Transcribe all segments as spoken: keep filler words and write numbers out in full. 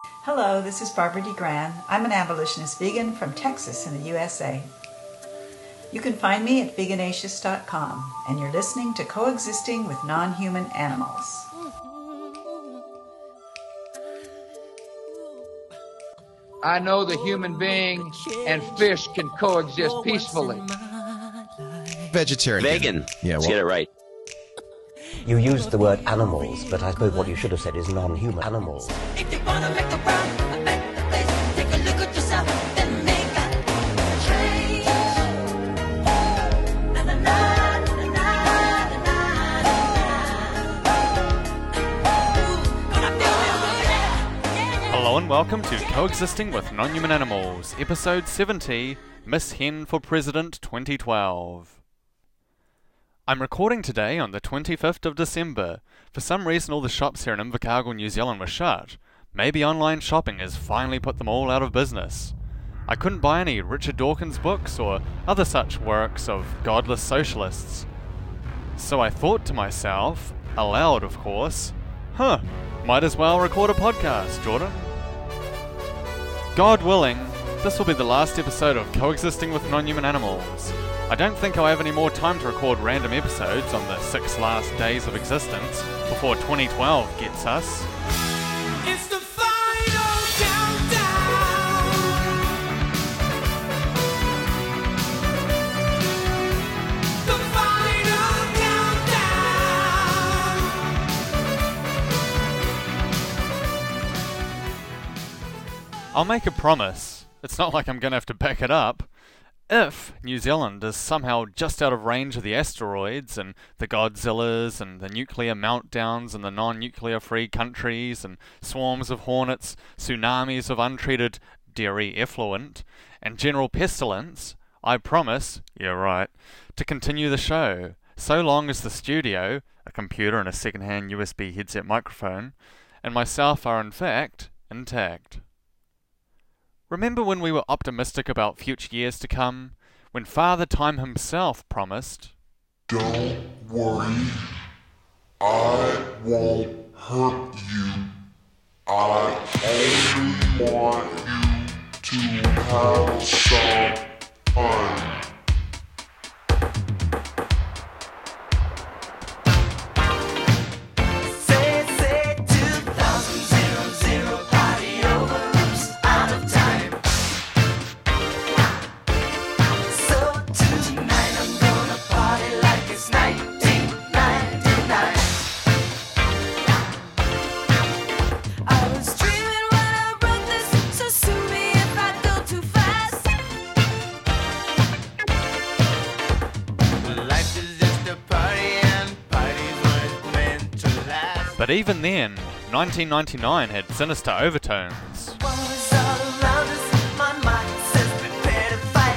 Hello, this is Barbara DeGran. I'm an abolitionist vegan from Texas in the U S A. You can find me at veganatious dot com, and you're listening to Coexisting with Non-Human Animals. I know the human being and fish can coexist peacefully. Vegetarian. Vegan. Yeah, Let's well, get it right. You used the word animals, but I suppose what you should have said is non-human animals. If you wanna make the world a better place, take a look at yourself and make a change. Na na na na na na na. Hello and welcome to Coexisting with Non-Human Animals, Episode seventy, Miss Hen for President twenty twelve. I'm recording today on the twenty-fifth of December. For some reason all the shops here in Invercargill, New Zealand were shut. Maybe online shopping has finally put them all out of business. I couldn't buy any Richard Dawkins books or other such works of godless socialists. So I thought to myself, aloud of course, huh, might as well record a podcast, Jordan. God willing, this will be the last episode of Coexisting with Non-Human Animals. I don't think I'll have any more time to record random episodes on the six last days of existence before twenty twelve gets us. It's the final countdown. The final countdown. I'll make a promise. It's not like I'm going to have to back it up. If New Zealand is somehow just out of range of the asteroids and the Godzillas and the nuclear meltdowns in the non-nuclear free countries and swarms of hornets, tsunamis of untreated dairy effluent, and general pestilence, I promise, yeah right, to continue the show, so long as the studio, a computer and a second-hand U S B headset microphone, and myself are in fact intact. Remember when we were optimistic about future years to come? When Father Time himself promised, "Don't worry, I won't hurt you. I only want you to have some fun." Say, say, two thousand, zero, zero, party over, oops, out of time. So tonight I'm gonna party like it's nineteen ninety-nine. I was dreaming when I wrote this, so sue me if I go too fast. Life is just a party and parties weren't meant to last. but even then, nineteen ninety-nine had sinister overtones. What was all around us? My mind says prepare to fight.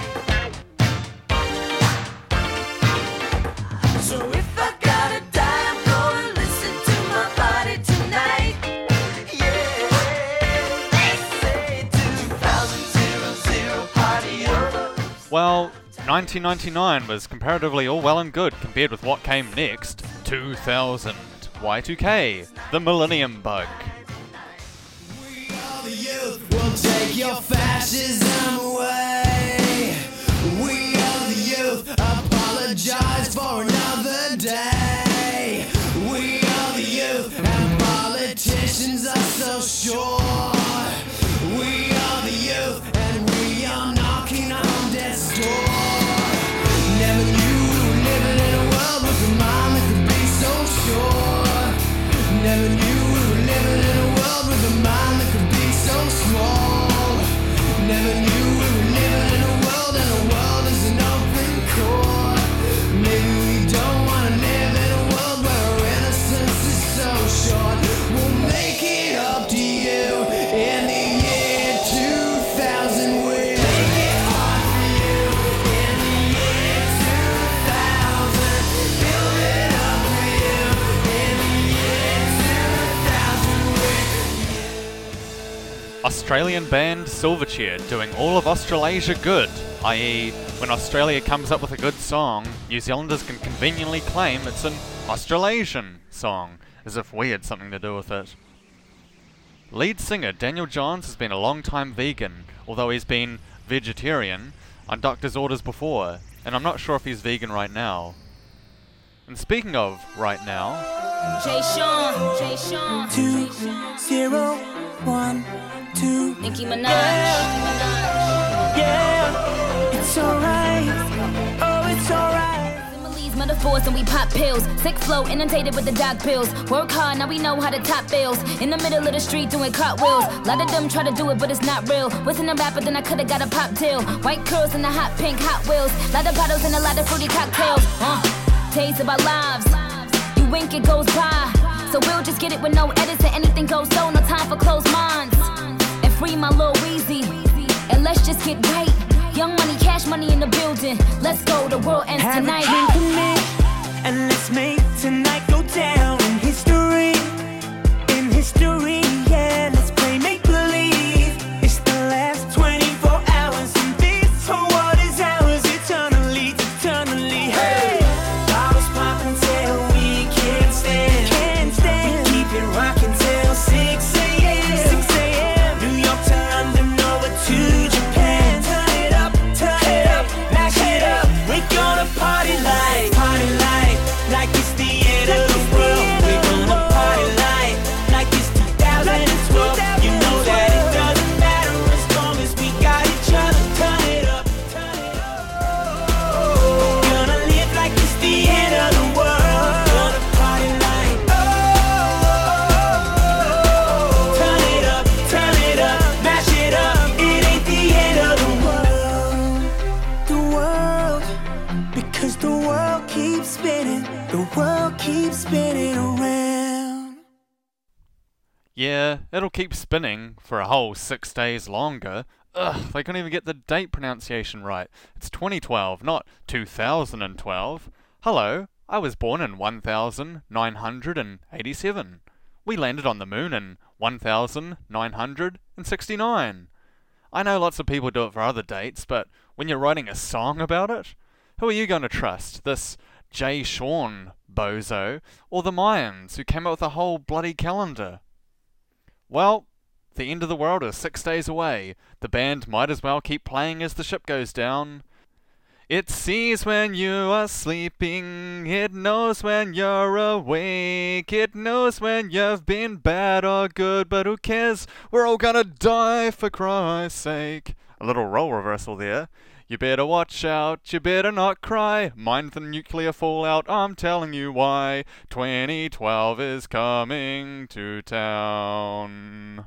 So if I gotta die, I'm gonna listen to my body tonight. Yeah, they say two thousand, zero, zero, party over. Well, nineteen ninety-nine was comparatively all well and good compared with what came next, two thousand. Y two K, the Millennium Bug. We are the youth, we'll take your fascism away. We are the youth, apologize for another day. We are the youth, and politicians are so sure. We are the youth, and we are knocking on death's door. Never knew we were living in a world with a mind that could be so sure. Never knew we were living in a world with a mind that could be so small. Never knew we were living in a world and the world is an open court. Maybe we don't want to live in a world where our innocence is so short. We'll make it up to you in the year two thousand. We'll make it hard for you in the year two thousand. Build it up for you in the year two thousand. Australian band Silverchair doing all of Australasia good, that is, when Australia comes up with a good song, New Zealanders can conveniently claim it's an Australasian song, as if we had something to do with it. Lead singer Daniel Johns has been a long-time vegan, although he's been vegetarian on doctor's orders before, and I'm not sure if he's vegan right now. And speaking of right now, Jay Sean, Jay Sean, Two, zero, one, two. Nicki Minaj, Yeah. Yeah, it's alright. Oh, it's alright. Similes, metaphors, and we pop pills. Sick flow, inundated with the doc pills. Work hard, now we know how to top bills. In the middle of the street doing cartwheels. Lot of them try to do it, but it's not real. Wasn't a rapper, then I coulda got a pop deal. White curls and the hot pink Hot Wheels. Lot of bottles and a lot of fruity cocktails. Uh, days of our lives. You wink, it goes by. So we'll just get it with no edits and anything goes. So no time for closed minds. And free my Lil Weezy. And let's just get right. Young money, cash money in the building. Let's go, the world ends Have tonight. a drink with me, and let's make tonight go down in history. In history, yeah. Let's play make believe. It's the last twenty-four hours, and this whole world is ours eternally, eternally. Hey, bottles popping till we can't stand. Can't stand. We keep it rocking till six a.m. six a.m. New York to London, over to Japan. Turn it up, turn it up, mash it up. We're gonna party like, party like, like it's the end of the world. We're gonna party like, like it's two thousand twelve. You know that it doesn't matter as long as we got each other. Turn it up, turn it up. Gonna live like it's the end of the world. Gonna party like, turn it up, turn it up, mash it up. It ain't the end of the world. The world, because the world keeps spinning. The world keeps spinning around. yeah, it'll keep spinning for a whole six days longer. Ugh, they couldn't even get the date pronunciation right. It's twenty twelve, not two thousand twelve. Hello, I was born in one thousand nine hundred eighty-seven. We landed on the moon in one thousand nine hundred sixty-nine. I know lots of people do it for other dates, but when you're writing a song about it, who are you going to trust? This Jay Sean bozo, or the Mayans, who came up with a whole bloody calendar? Well, the end of the world is six days away. The band might as well keep playing as the ship goes down. It sees when you are sleeping, it knows when you're awake, it knows when you've been bad or good, but who cares? We're all gonna die for Christ's sake. A little role reversal there. You better watch out, you better not cry, mind the nuclear fallout, I'm telling you why. twenty twelve is coming to town.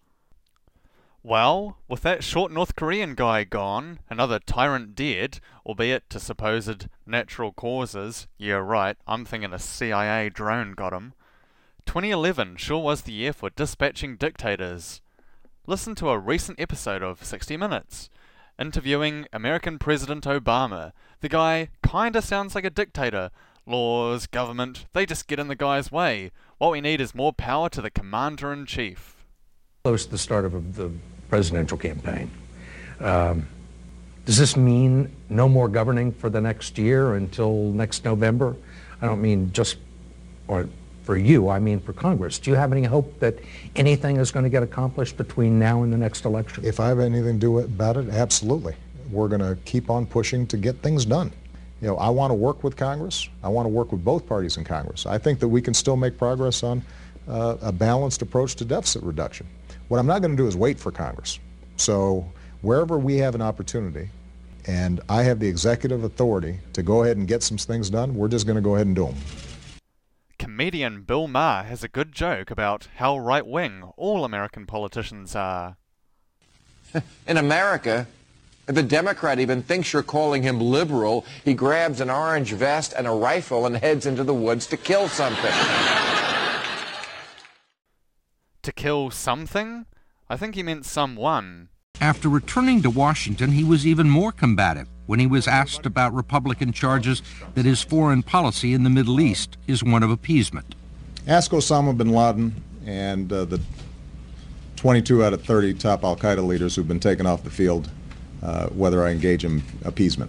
Well, with that short North Korean guy gone, another tyrant dead, albeit to supposed natural causes, yeah right, I'm thinking a C I A drone got him, twenty eleven sure was the year for dispatching dictators. Listen to a recent episode of sixty minutes, interviewing American President Obama. The guy kinda sounds like a dictator. Laws, government, they just get in the guy's way. What we need is more power to the commander-in-chief. Close to the start of the presidential campaign. Um, does this mean no more governing for the next year until next November? I don't mean just or for you, I mean for Congress. Do you have any hope that anything is going to get accomplished between now and the next election? If I have anything to do about it, absolutely. We're going to keep on pushing to get things done. You know, I want to work with Congress. I want to work with both parties in Congress. I think that we can still make progress on uh, a balanced approach to deficit reduction. What I'm not going to do is wait for Congress. So wherever we have an opportunity and I have the executive authority to go ahead and get some things done, we're just going to go ahead and do them. Comedian Bill Maher has a good joke about how right-wing all American politicians are. In America, if a Democrat even thinks you're calling him liberal, he grabs an orange vest and a rifle and heads into the woods to kill something. To kill something? I think he meant someone. After returning to Washington, he was even more combative when he was asked about Republican charges that his foreign policy in the Middle East is one of appeasement. Ask Osama bin Laden and uh, the twenty-two out of thirty top al-Qaeda leaders who've been taken off the field uh, whether I engage in appeasement.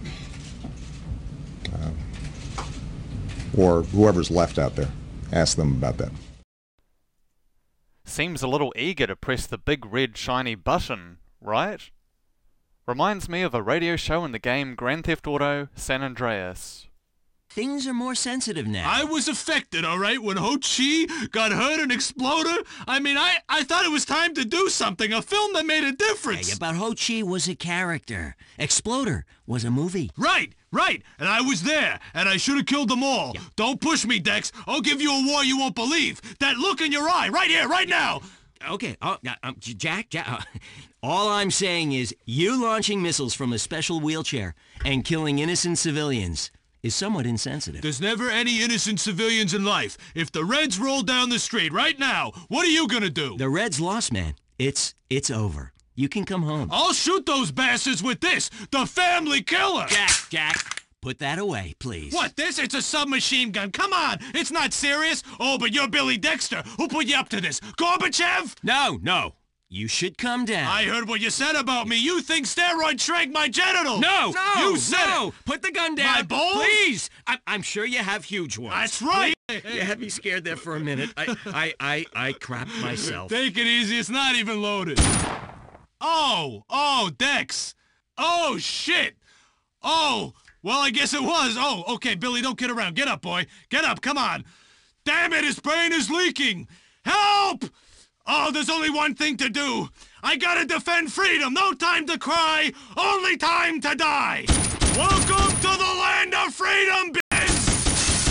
Uh, or whoever's left out there. Ask them about that. seems a little eager to press the big red shiny button, right? Reminds me of a radio show in the game Grand Theft Auto San Andreas. Things are more sensitive now. I was affected, all right, when Ho Chi got hurt and exploded. I mean, I, I thought it was time to do something, a film that made a difference. Hey, but Ho Chi was a character. Exploder was a movie. Right, right, and I was there, and I should have killed them all. Yeah. Don't push me, Dex. I'll give you a war you won't believe. That look in your eye, right here, right now. Okay, oh, um, Jack, Jack, uh, all I'm saying is you launching missiles from a special wheelchair and killing innocent civilians is somewhat insensitive. There's never any innocent civilians in life. If the Reds roll down the street right now, what are you gonna do? The Reds lost, man. It's it's over. You can come home. I'll shoot those bastards with this, the family killer! Jack, Jack, put that away, please. What, this? It's a submachine gun. Come on, it's not serious. Oh, but you're Billy Dexter. Who put you up to this? Gorbachev? No, no. You should come down. I heard what you said about me. You think steroids shrank my genitals. No, no, you said no. it. Put the gun down. My balls? Please. I, I'm sure you have huge ones. That's right. You had me scared there for a minute. I, I, I, I crapped myself. Take it easy. It's not even loaded. Oh, oh, Dex. Oh, shit. Oh, well, I guess it was. Oh, okay, Billy, don't kid around. Get up, boy. Get up. Come on. Damn it, his brain is leaking. Help! Oh, there's only one thing to do. I gotta defend freedom. No time to cry. Only time to die. Welcome to the land of freedom, bitch!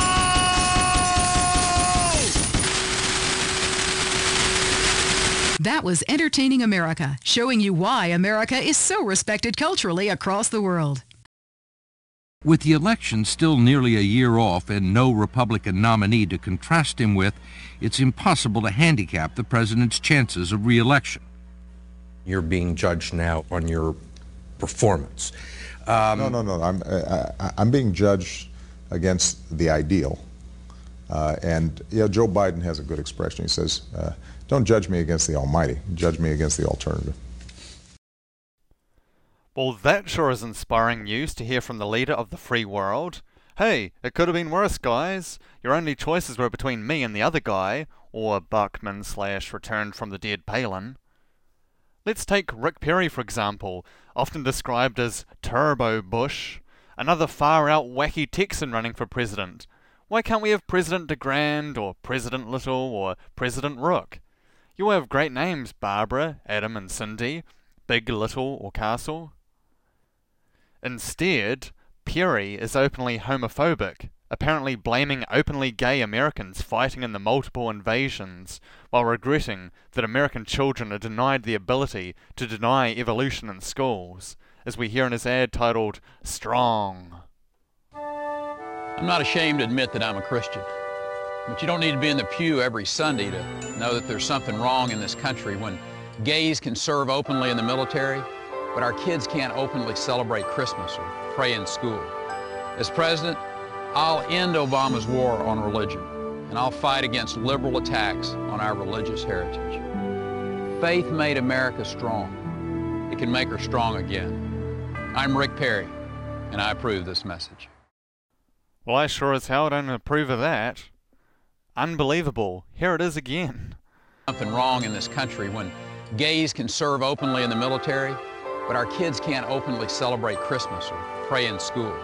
Oh! That was Entertaining America, showing you why America is so respected culturally across the world. With the election still nearly a year off and no Republican nominee to contrast him with, it's impossible to handicap the president's chances of re-election. You're being judged now on your performance. Um, no, no, no. I'm, I, I'm being judged against the ideal. Uh, and, you know, Joe Biden has a good expression. He says, uh, don't judge me against the almighty. Judge me against the alternative. Well, that sure is inspiring news to hear from the leader of the free world. Hey, it could have been worse, guys. Your only choices were between me and the other guy, or Buckman slash returned from the dead Palin. Let's take Rick Perry, for example, often described as Turbo Bush, another far-out wacky Texan running for president. Why can't we have President DeGrand, or President Little, or President Rook? You all have great names, Barbara, Adam and Cindy, Big, Little, or Castle. Instead, Perry is openly homophobic, apparently blaming openly gay Americans fighting in the multiple invasions, while regretting that American children are denied the ability to deny evolution in schools, as we hear in his ad titled, Strong. I'm not ashamed to admit that I'm a Christian, but you don't need to be in the pew every Sunday to know that there's something wrong in this country when gays can serve openly in the military, but our kids can't openly celebrate Christmas or pray in school. As president, I'll end Obama's war on religion, and I'll fight against liberal attacks on our religious heritage. Faith made America strong. It can make her strong again. I'm Rick Perry, and I approve this message. Well, I sure as hell don't approve of that. Unbelievable. Here it is again. Something wrong in this country when gays can serve openly in the military, but our kids can't openly celebrate Christmas or pray in school.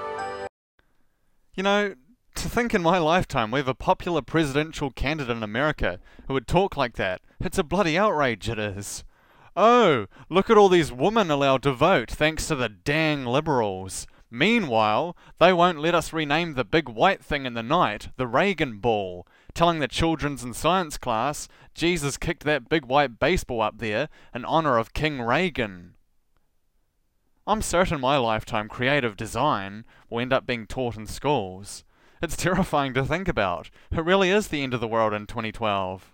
You know, to think in my lifetime we have a popular presidential candidate in America who would talk like that, it's a bloody outrage, it is. Oh, look at all these women allowed to vote thanks to the dang liberals. Meanwhile, they won't let us rename the big white thing in the night the Reagan Ball, telling the children's and science class Jesus kicked that big white baseball up there in honor of King Reagan. I'm certain my lifetime creative design will end up being taught in schools. It's terrifying to think about. It really is the end of the world in twenty twelve.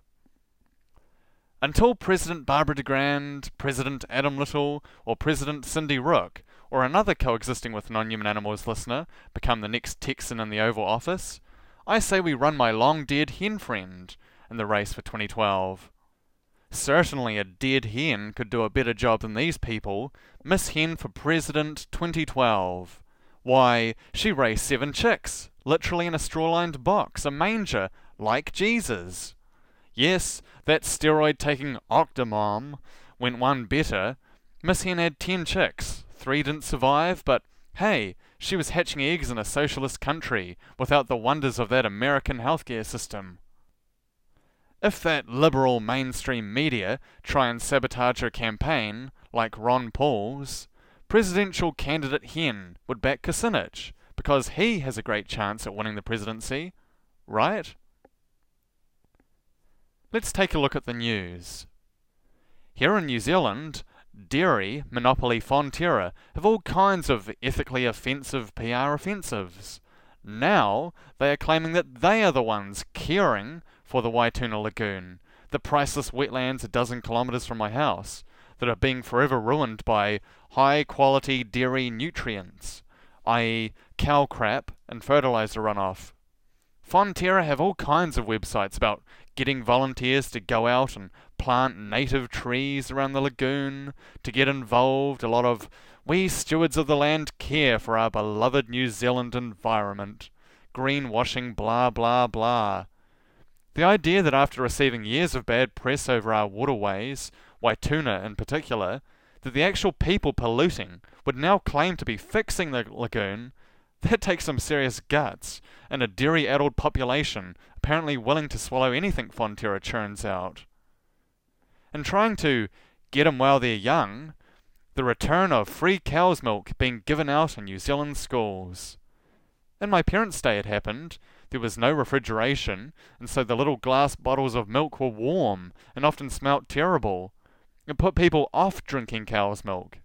Until President Barbara DeGrand, President Adam Little, or President Cindy Rook, or another coexisting with non-human animals listener, become the next Texan in the Oval Office, I say we run my long-dead hen friend in the race for twenty twelve. Certainly a dead hen could do a better job than these people. Miss Hen for President twenty twelve. Why, she raised seven chicks, literally in a straw-lined box, a manger, like Jesus. Yes, that steroid-taking Octomom went one better. Miss Hen had ten chicks. Three didn't survive, but hey, she was hatching eggs in a socialist country without the wonders of that American healthcare system. If that liberal mainstream media try and sabotage her campaign, like Ron Paul's, presidential candidate Hen would back Kucinich, because he has a great chance at winning the presidency, right? Let's take a look at the news. Here in New Zealand, dairy monopoly Fonterra have all kinds of ethically offensive P R offensives. Now they are claiming that they are the ones caring for the Waituna Lagoon, the priceless wetlands a dozen kilometres from my house, that are being forever ruined by high-quality dairy nutrients, that is cow crap and fertiliser runoff. Fonterra have all kinds of websites about getting volunteers to go out and plant native trees around the lagoon, to get involved. A lot of we stewards of the land care for our beloved New Zealand environment. Greenwashing, blah blah blah. The idea that after receiving years of bad press over our waterways, Waituna in particular, that the actual people polluting would now claim to be fixing the lagoon, that takes some serious guts, and a dairy-addled population apparently willing to swallow anything Fonterra churns out. And trying to get 'em while they're young, the return of free cow's milk being given out in New Zealand schools. In my parents' day it happened. There was no refrigeration, and so the little glass bottles of milk were warm and often smelt terrible. It put people off drinking cow's milk.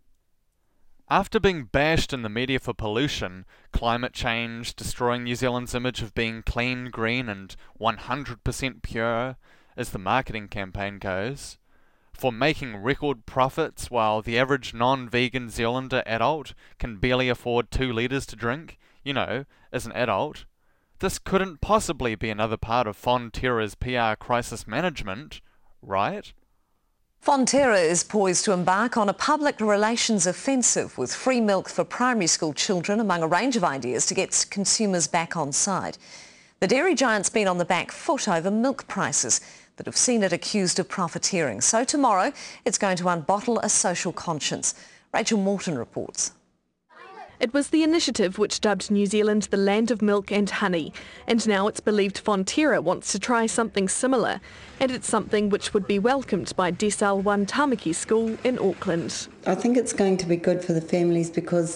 After being bashed in the media for pollution, climate change, destroying New Zealand's image of being clean, green and one hundred percent pure, as the marketing campaign goes, for making record profits while the average non-vegan Zealander adult can barely afford two litres to drink, you know, as an adult, this couldn't possibly be another part of Fonterra's P R crisis management, right? Fonterra is poised to embark on a public relations offensive with free milk for primary school children among a range of ideas to get consumers back on side. The dairy giant's been on the back foot over milk prices that have seen it accused of profiteering. So tomorrow it's going to unbottle a social conscience. Rachel Morton reports. It was the initiative which dubbed New Zealand the land of milk and honey, and now it's believed Fonterra wants to try something similar, and it's something which would be welcomed by Decile one Tamaki School in Auckland. I think it's going to be good for the families because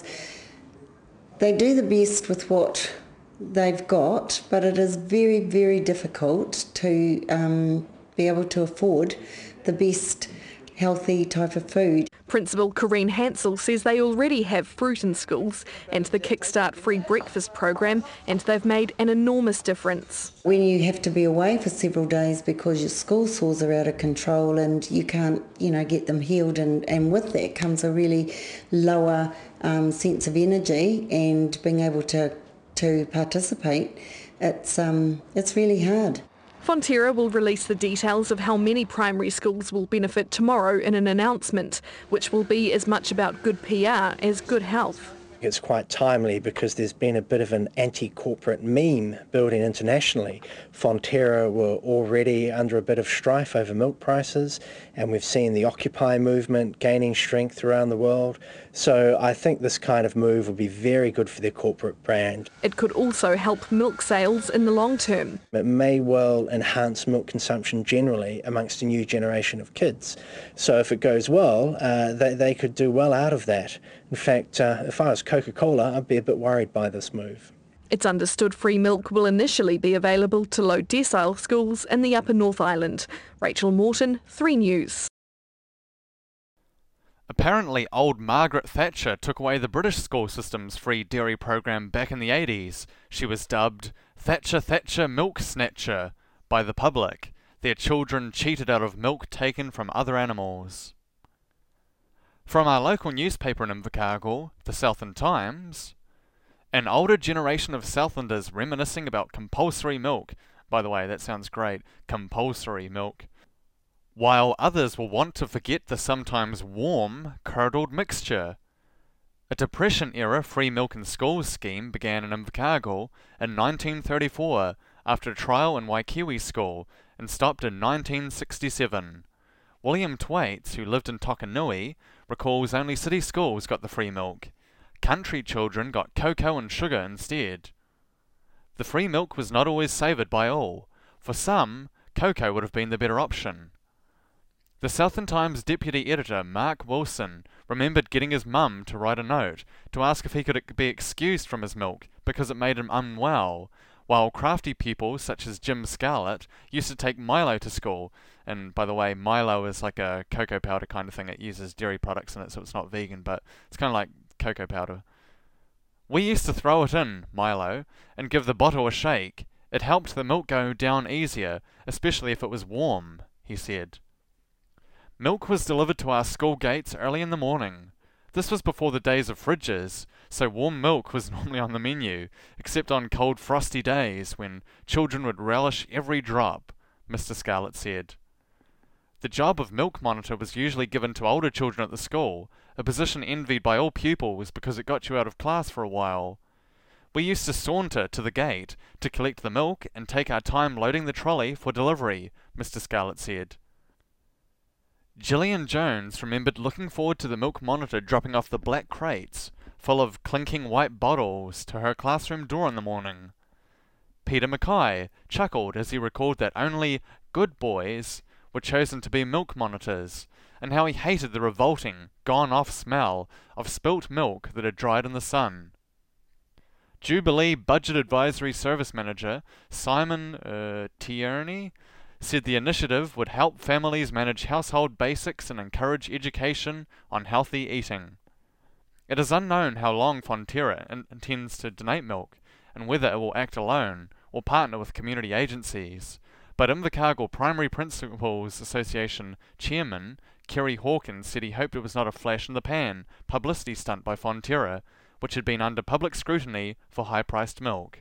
they do the best with what they've got, but it is very, very difficult to um, be able to afford the best healthy type of food. Principal Corrine Hansel says they already have fruit in schools and the Kickstart free breakfast program, and they've made an enormous difference. When you have to be away for several days because your school sores are out of control and you can't, you know, get them healed, and, and with that comes a really lower um, sense of energy and being able to, to participate, it's, um, it's really hard. Fonterra will release the details of how many primary schools will benefit tomorrow in an announcement, which will be as much about good P R as good health. It's quite timely because there's been a bit of an anti-corporate meme building internationally. Fonterra were already under a bit of strife over milk prices, and we've seen the Occupy movement gaining strength around the world. So I think this kind of move will be very good for their corporate brand. It could also help milk sales in the long term. It may well enhance milk consumption generally amongst a new generation of kids. So if it goes well, uh, they, they could do well out of that. In fact, uh, if I was Coca-Cola, I'd be a bit worried by this move. It's understood free milk will initially be available to low decile schools in the Upper North Island. Rachel Morton, three News. Apparently old Margaret Thatcher took away the British school system's free dairy program back in the eighties. She was dubbed Thatcher Thatcher Milk Snatcher by the public, their children cheated out of milk taken from other animals. From our local newspaper in Invercargill, the Southland Times, an older generation of Southlanders reminiscing about compulsory milk. By the way, that sounds great, compulsory milk. While others will want to forget the sometimes warm, curdled mixture. A Depression-era free milk in schools scheme began in Invercargill in nineteen thirty-four after a trial in Waikiwi School and stopped in nineteen sixty-seven. William Thwaites, who lived in Tokanui, recalls only city schools got the free milk. Country children got cocoa and sugar instead. The free milk was not always savoured by all. For some, cocoa would have been the better option. The Southern Times deputy editor, Mark Wilson, remembered getting his mum to write a note to ask if he could be excused from his milk because it made him unwell, while crafty pupils such as Jim Scarlett used to take Milo to school. And by the way, Milo is like a cocoa powder kind of thing. It uses dairy products in it, so it's not vegan, but it's kind of like cocoa powder. We used to throw it in, Milo, and give the bottle a shake. It helped the milk go down easier, especially if it was warm, he said. Milk was delivered to our school gates early in the morning. This was before the days of fridges, so warm milk was normally on the menu, except on cold frosty days when children would relish every drop, Mister Scarlett said. The job of milk monitor was usually given to older children at the school, a position envied by all pupils because it got you out of class for a while. We used to saunter to the gate to collect the milk and take our time loading the trolley for delivery, Mister Scarlett said. Gillian Jones remembered looking forward to the milk monitor dropping off the black crates, full of clinking white bottles, to her classroom door in the morning. Peter Mackay chuckled as he recalled that only good boys were chosen to be milk monitors, and how he hated the revolting, gone-off smell of spilt milk that had dried in the sun. Jubilee Budget Advisory Service Manager Simon uh, Tierney said the initiative would help families manage household basics and encourage education on healthy eating. It is unknown how long Fonterra in- intends to donate milk, and whether it will act alone or partner with community agencies, but Invercargill Primary Principals Association Chairman Kerry Hawkins said he hoped it was not a flash-in-the-pan publicity stunt by Fonterra, which had been under public scrutiny for high-priced milk.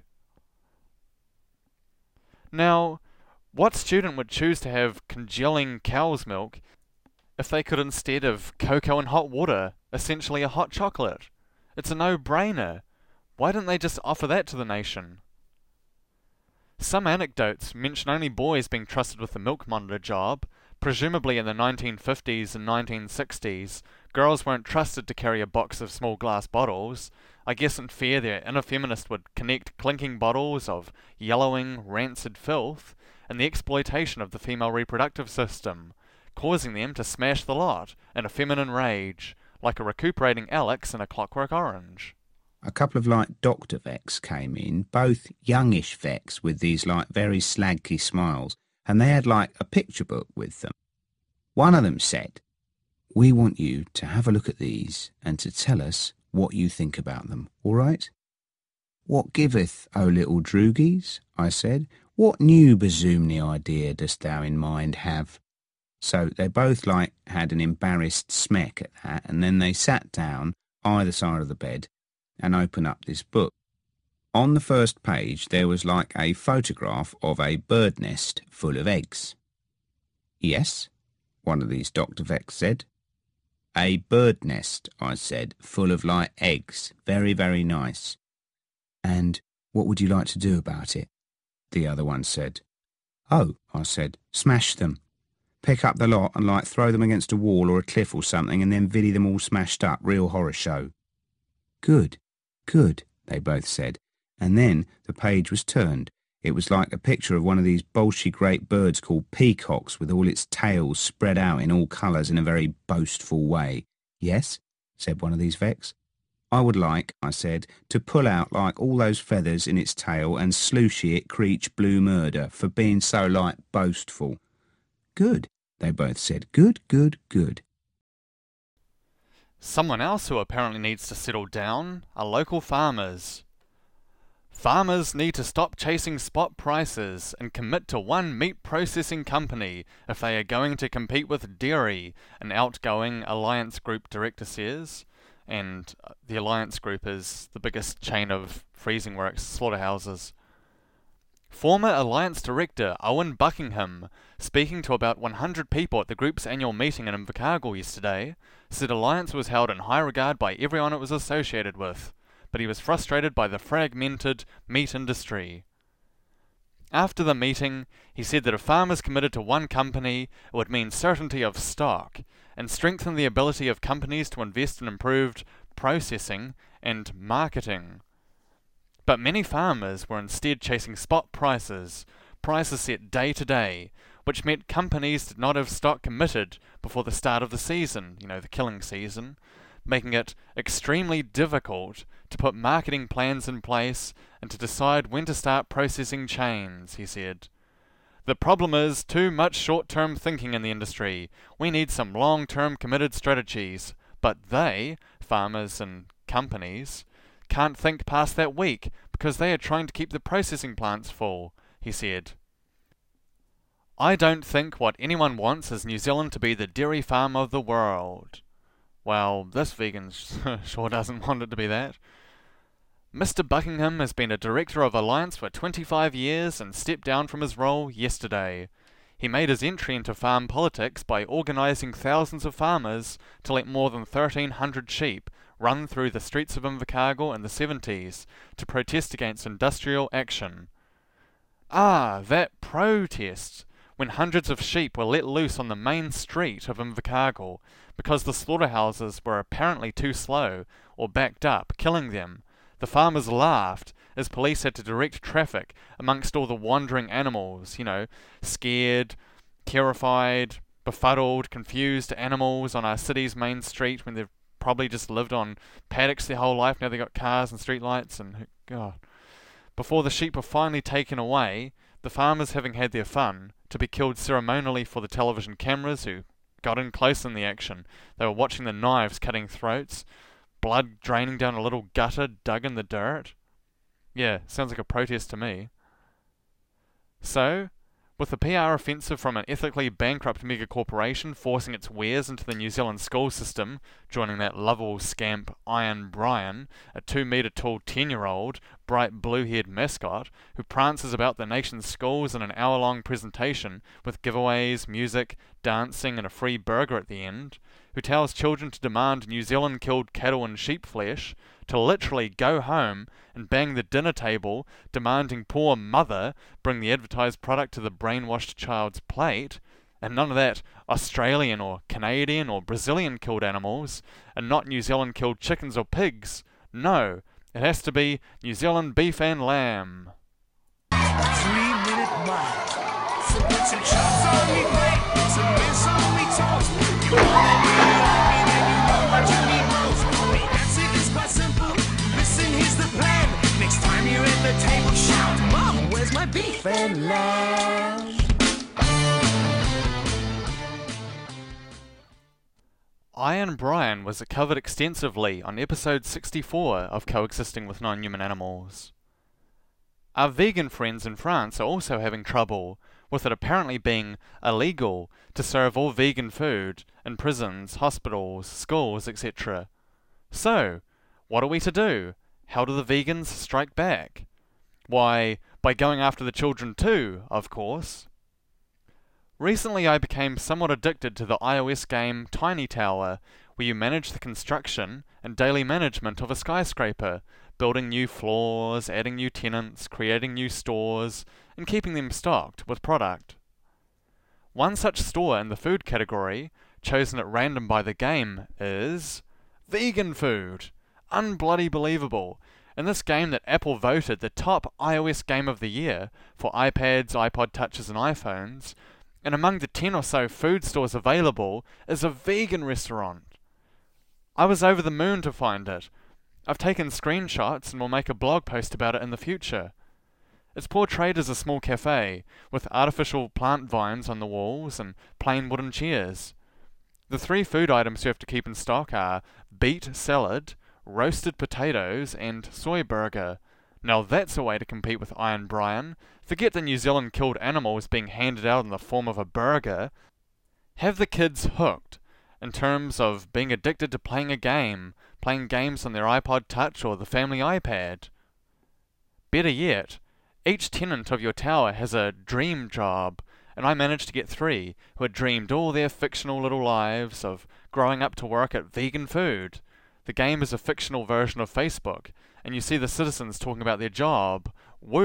Now, what student would choose to have congealing cow's milk if they could instead have cocoa and hot water, essentially a hot chocolate? It's a no-brainer. Why didn't they just offer that to the nation? Some anecdotes mention only boys being trusted with the milk monitor job. Presumably in the nineteen fifties and nineteen sixties, girls weren't trusted to carry a box of small glass bottles. I guess in fear their inner feminist would connect clinking bottles of yellowing, rancid filth and the exploitation of the female reproductive system, causing them to smash the lot in a feminine rage, like a recuperating Alex in A Clockwork Orange. A couple of like doctor vets came in, both youngish vets with these like very slaggy smiles, and they had like a picture book with them. One of them said, "We want you to have a look at these and to tell us what you think about them, all right?" "What giveth, O little droogies?" I said. "What new bazumni idea dost thou in mind have?" So they both like had an embarrassed smack at that, and then they sat down either side of the bed and opened up this book. On the first page there was like a photograph of a bird nest full of eggs. "Yes," one of these doctor vets said. "A bird nest," I said, "full of like eggs. Very, very nice." "And what would you like to do about it?" the other one said. "Oh," I said, "smash them. Pick up the lot and like throw them against a wall or a cliff or something and then viddy them all smashed up. Real horror show." "Good, good," they both said. And then the page was turned. It was like a picture of one of these bolshy great birds called peacocks with all its tails spread out in all colours in a very boastful way. "Yes," said one of these vets. "I would like," I said, "to pull out like all those feathers in its tail and slooshy it creech blue murder for being so like boastful." "Good," they both said. "Good, good, good." Someone else who apparently needs to settle down are local farmers. Farmers need to stop chasing spot prices and commit to one meat processing company if they are going to compete with dairy, an outgoing Alliance Group director says. And the Alliance Group is the biggest chain of freezing works slaughterhouses. Former Alliance Director Owen Buckingham, speaking to about one hundred people at the group's annual meeting in Invercargill yesterday, said Alliance was held in high regard by everyone it was associated with, but he was frustrated by the fragmented meat industry. After the meeting, he said that if farmers committed to one company, it would mean certainty of stock, and strengthen the ability of companies to invest in improved processing and marketing. But many farmers were instead chasing spot prices, prices set day to day, which meant companies did not have stock committed before the start of the season, you know, the killing season, making it extremely difficult to put marketing plans in place and to decide when to start processing chains, he said. The problem is too much short-term thinking in the industry. We need some long-term committed strategies. But they, farmers and companies, can't think past that week because they are trying to keep the processing plants full, he said. I don't think what anyone wants is New Zealand to be the dairy farm of the world. Well, this vegan sure doesn't want it to be that. Mister Buckingham has been a director of Alliance for twenty-five years and stepped down from his role yesterday. He made his entry into farm politics by organising thousands of farmers to let more than thirteen hundred sheep run through the streets of Invercargill in the seventies to protest against industrial action. Ah, that protest! When hundreds of sheep were let loose on the main street of Invercargill because the slaughterhouses were apparently too slow or backed up, killing them. The farmers laughed as police had to direct traffic amongst all the wandering animals, you know, scared, terrified, befuddled, confused animals on our city's main street when they've probably just lived on paddocks their whole life. Now they've got cars and streetlights and, God. Before the sheep were finally taken away, the farmers, having had their fun, to be killed ceremonially for the television cameras who got in close in the action. They were watching the knives cutting throats, blood draining down a little gutter dug in the dirt. Yeah, sounds like a protest to me. So, with the P R offensive from an ethically bankrupt megacorporation forcing its wares into the New Zealand school system, joining that Lovell scamp Ian Bryan, a two-metre-tall ten-year-old, bright blue-haired mascot, who prances about the nation's schools in an hour-long presentation with giveaways, music, dancing and a free burger at the end, who tells children to demand New Zealand-killed cattle and sheep flesh, to literally go home and bang the dinner table demanding poor mother bring the advertised product to the brainwashed child's plate, and none of that Australian or Canadian or Brazilian killed animals, and not New Zealand killed chickens or pigs. No, it has to be New Zealand beef and lamb. Three-minute mile. So put some chops on me plate, some mince on me toast. You wanna be happy, then you know what you need most. The answer is quite simple. Listen, here's the plan. Next time you're at the table, shout, Mom, where's my beef and lamb? Ian Bryan was covered extensively on episode sixty-four of Coexisting with Non-Human Animals. Our vegan friends in France are also having trouble with it apparently being illegal to serve all vegan food in prisons, hospitals, schools, et cetera. So, what are we to do? How do the vegans strike back? Why, by going after the children too, of course. Recently I became somewhat addicted to the iOS game Tiny Tower, where you manage the construction and daily management of a skyscraper, building new floors, adding new tenants, creating new stores, and keeping them stocked with product. One such store in the food category, chosen at random by the game, is vegan food. Unbloody believable. In this game that Apple voted the top iOS game of the year for iPads, iPod Touches and iPhones, and among the ten or so food stores available is a vegan restaurant. I was over the moon to find it. I've taken screenshots and will make a blog post about it in the future. It's portrayed as a small cafe, with artificial plant vines on the walls and plain wooden chairs. The three food items you have to keep in stock are beet salad, roasted potatoes and soy burger. Now that's a way to compete with Ian Bryan. Forget the New Zealand killed animals being handed out in the form of a burger. Have the kids hooked, in terms of being addicted to playing a game, playing games on their iPod Touch or the family iPad. Better yet, each tenant of your tower has a dream job, and I managed to get three who had dreamed all their fictional little lives of growing up to work at vegan food. The game is a fictional version of Facebook, and you see the citizens talking about their job. Woot!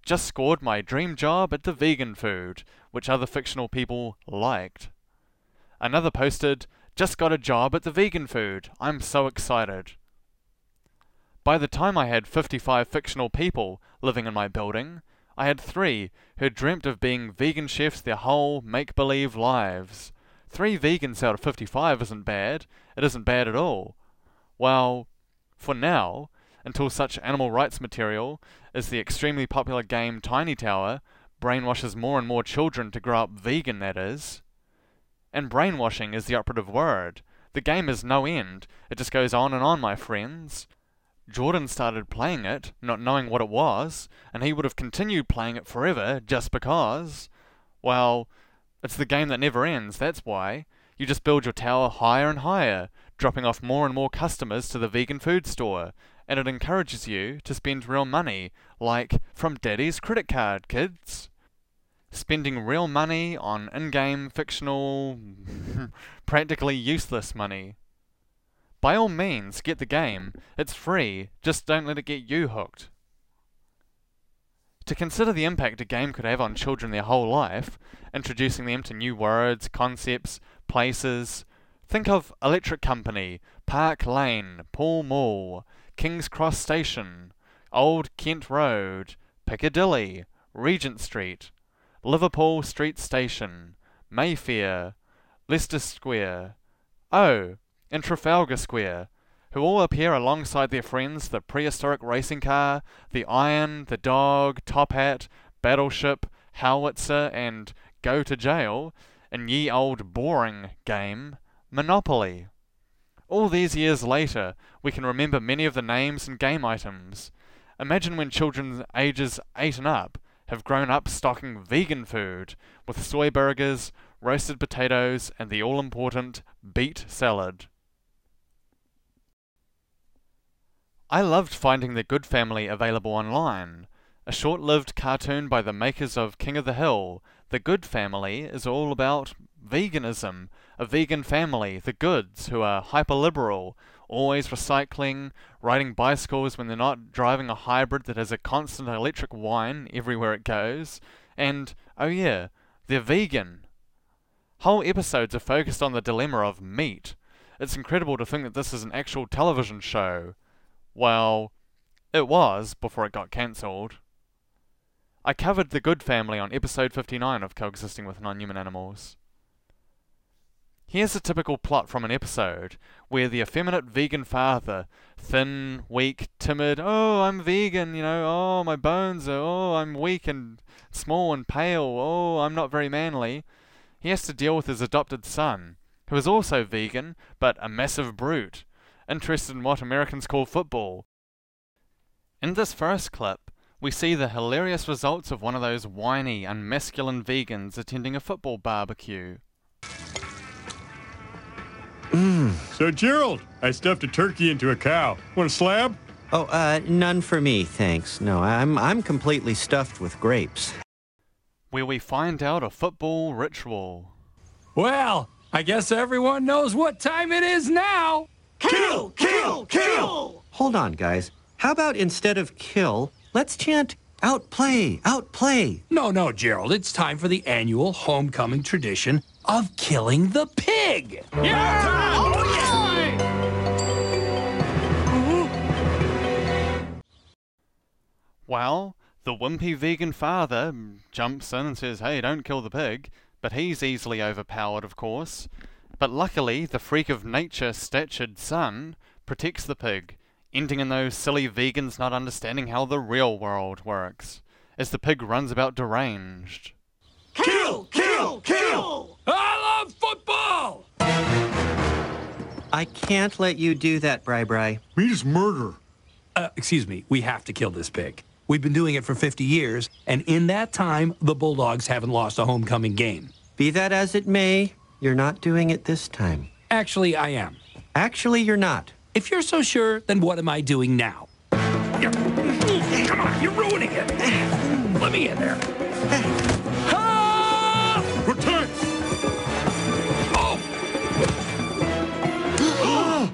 just scored my dream job at the vegan food, which other fictional people liked. Another posted, just got a job at the vegan food. I'm so excited. By the time I had fifty-five fictional people living in my building, I had three who dreamt of being vegan chefs their whole make-believe lives. Three vegans out of fifty-five isn't bad. It isn't bad at all. Well, for now, until such animal rights material as the extremely popular game Tiny Tower brainwashes more and more children to grow up vegan, that is. And brainwashing is the operative word. The game is no end. It just goes on and on, my friends. Jordan started playing it, not knowing what it was, and he would have continued playing it forever just because. Well, it's the game that never ends, that's why. You just build your tower higher and higher, dropping off more and more customers to the vegan food store, and it encourages you to spend real money, like from Daddy's credit card, kids. Spending real money on in-game, fictional, practically useless money. By all means, get the game. It's free, just don't let it get you hooked. To consider the impact a game could have on children their whole life, introducing them to new words, concepts, places, think of Electric Company, Park Lane, Pall Mall, King's Cross Station, Old Kent Road, Piccadilly, Regent Street, Liverpool Street Station, Mayfair, Leicester Square, oh, and Trafalgar Square, who all appear alongside their friends the prehistoric racing car, the iron, the dog, top hat, battleship, howitzer, and go to jail in ye old boring game, Monopoly. All these years later, we can remember many of the names and game items. Imagine when children ages eight and up have grown up stocking vegan food, with soy burgers, roasted potatoes, and the all-important beet salad. I loved finding The Good Family available online. A short-lived cartoon by the makers of King of the Hill, The Good Family is all about veganism, a vegan family, the Goods, who are hyper-liberal, always recycling, riding bicycles when they're not driving a hybrid that has a constant electric whine everywhere it goes, and, oh yeah, they're vegan. Whole episodes are focused on the dilemma of meat. It's incredible to think that this is an actual television show. Well, it was, before it got cancelled. I covered The Good Family on episode fifty-nine of Coexisting with Non-Human Animals. Here's a typical plot from an episode, where the effeminate vegan father, thin, weak, timid, oh, I'm vegan, you know, oh, my bones are, oh, I'm weak and small and pale, oh, I'm not very manly. He has to deal with his adopted son, who is also vegan, but a massive brute, interested in what Americans call football. In this first clip, we see the hilarious results of one of those whiny, unmasculine vegans attending a football barbecue. Mm. So, Gerald, I stuffed a turkey into a cow. Want a slab? Oh, uh, none for me, thanks. No, I'm, I'm completely stuffed with grapes. Where we find out a football ritual. Well, I guess everyone knows what time it is now. Kill! Kill! Kill! Hold on, guys. How about instead of kill, let's chant outplay, outplay. No, no, Gerald. It's time for the annual homecoming tradition of killing the pig. Yeah! Oh, yeah! Well, the wimpy vegan father jumps in and says, hey, don't kill the pig, but he's easily overpowered, of course. But luckily, the freak of nature statured son protects the pig, ending in those silly vegans not understanding how the real world works, as the pig runs about deranged. Kill! Kill! Kill! I love football! I can't let you do that, Bri Bri. Meat is murder. Uh, excuse me, we have to kill this pig. We've been doing it for fifty years, and in that time, the Bulldogs haven't lost a homecoming game. Be that as it may, you're not doing it this time. Actually, I am. Actually, you're not. If you're so sure, then what am I doing now? Come on, you're ruining it. Let me in there. Protect! Oh!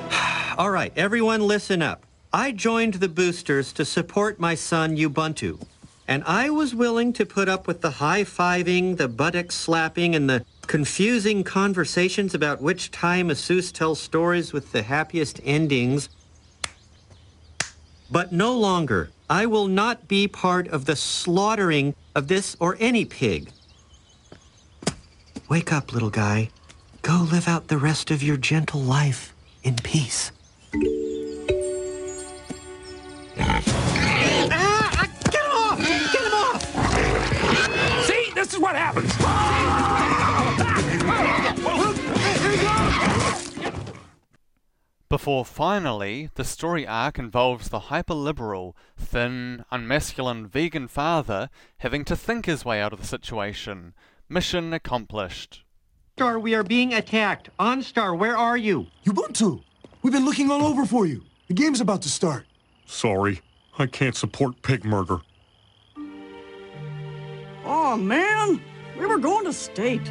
All right, everyone listen up. I joined the boosters to support my son Ubuntu. And I was willing to put up with the high-fiving, the buttock slapping, and the confusing conversations about which Thai masseuse tells stories with the happiest endings. But no longer. I will not be part of the slaughtering of this or any pig. Wake up, little guy. Go live out the rest of your gentle life in peace. Ah, get him off! Get him off! See, this is what happens. Before finally, the story arc involves the hyper-liberal, thin, unmasculine vegan father having to think his way out of the situation. Mission accomplished. Star, we are being attacked. OnStar, where are you? Ubuntu, we've been looking all over for you. The game's about to start. Sorry, I can't support pig murder. Oh, man. We were going to state.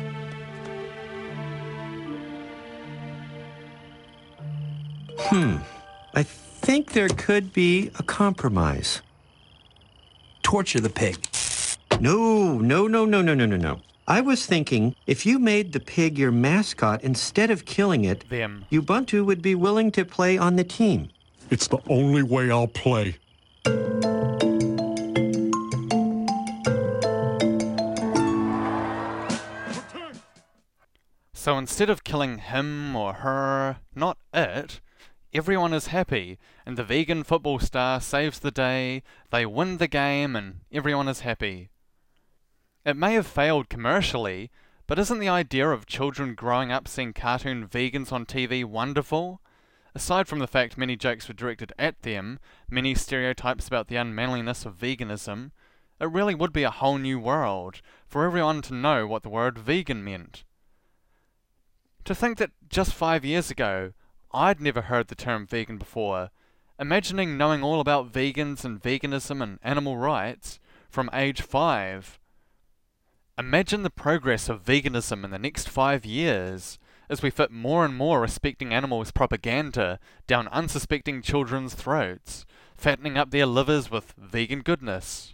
Hmm. I think there could be a compromise. Torture the pig. No, no, no, no, no, no, no, no. I was thinking if you made the pig your mascot instead of killing it, Them. Ubuntu would be willing to play on the team. It's the only way I'll play. So instead of killing him or her, not it, everyone is happy, and the vegan football star saves the day, they win the game, and everyone is happy. It may have failed commercially, but isn't the idea of children growing up seeing cartoon vegans on T V wonderful? Aside from the fact many jokes were directed at them, many stereotypes about the unmanliness of veganism, it really would be a whole new world for everyone to know what the word vegan meant. To think that just five years ago, I'd never heard the term vegan before, imagining knowing all about vegans and veganism and animal rights from age five. Imagine the progress of veganism in the next five years as we fit more and more respecting animals propaganda down unsuspecting children's throats, fattening up their livers with vegan goodness.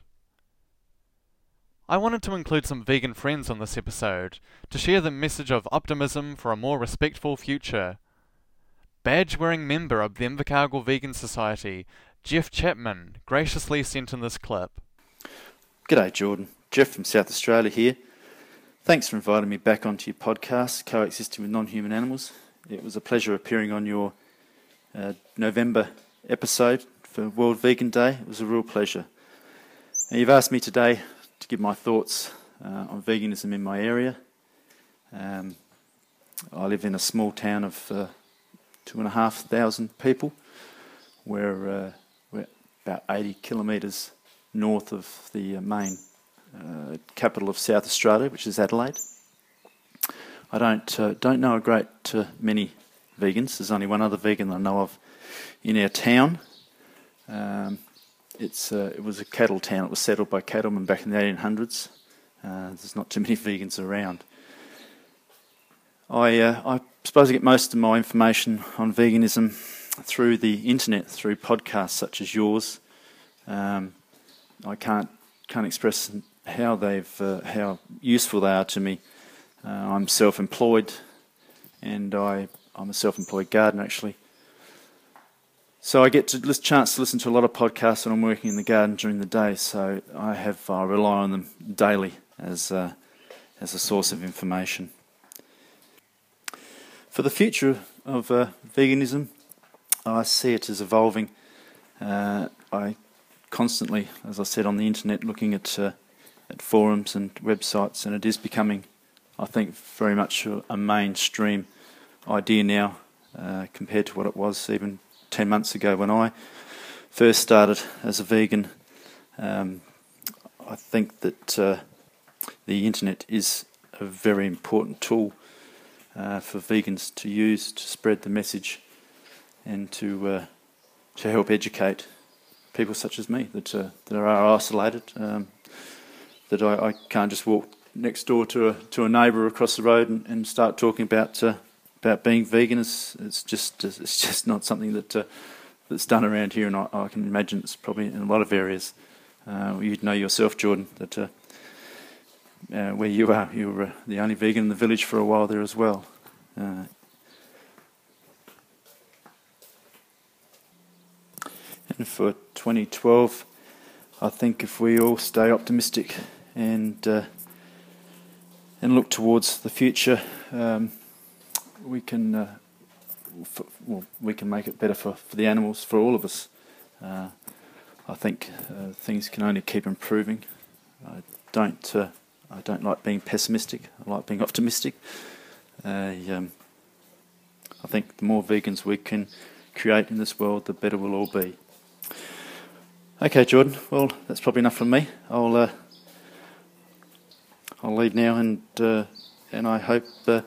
I wanted to include some vegan friends on this episode to share the message of optimism for a more respectful future. Badge-wearing member of the Invercargill Vegan Society, Jeff Chapman, graciously sent in this clip. G'day Jordan, Jeff from South Australia here. Thanks for inviting me back onto your podcast, Coexisting with Non-Human Animals. It was a pleasure appearing on your uh, November episode for World Vegan Day. It was a real pleasure. Now, you've asked me today to give my thoughts uh, on veganism in my area. Um, I live in a small town of uh, two and a half thousand people. We're, uh, we're about eighty kilometres north of the uh, main uh, capital of South Australia, which is Adelaide. I don't uh, don't know a great uh, many vegans. There's only one other vegan that I know of in our town. Um, it's uh, it was a cattle town. It was settled by cattlemen back in the eighteen hundreds. Uh, there's not too many vegans around. I uh, I suppose I get most of my information on veganism through the internet, through podcasts such as yours. Um, I can't can't express how they've uh, how useful they are to me. Uh, I'm self-employed, and I I'm a self-employed gardener actually. So I get to list, chance to listen to a lot of podcasts when I'm working in the garden during the day. So I have I rely on them daily as uh, as a source of information. For the future of uh, veganism, I see it as evolving. Uh, I constantly, as I said, on the internet, looking at uh, at forums and websites, and it is becoming, I think, very much a, a mainstream idea now uh, compared to what it was even ten months ago when I first started as a vegan. Um, I think that uh, the internet is a very important tool uh, for vegans to use to spread the message and to uh, to help educate people such as me that uh, that are isolated. Um, that I, I can't just walk next door to a to a neighbour across the road and, and start talking about uh, about being vegan. It's, it's just it's just not something that uh, that's done around here, and I, I can imagine it's probably in a lot of areas Uh, you'd know yourself, Jordan, that uh, uh, where you are, you were uh, the only vegan in the village for a while there as well. Uh, and for twenty twelve, I think if we all stay optimistic and uh, and look towards the future, um, we can uh, f- well, we can make it better for, for the animals, for all of us. Uh, I think uh, things can only keep improving. I don't uh, I don't like being pessimistic. I like being optimistic. Uh, um, I think the more vegans we can create in this world, the better we'll all be. Okay, Jordan. Well, that's probably enough from me. I'll uh, I'll leave now, and uh, and I hope uh,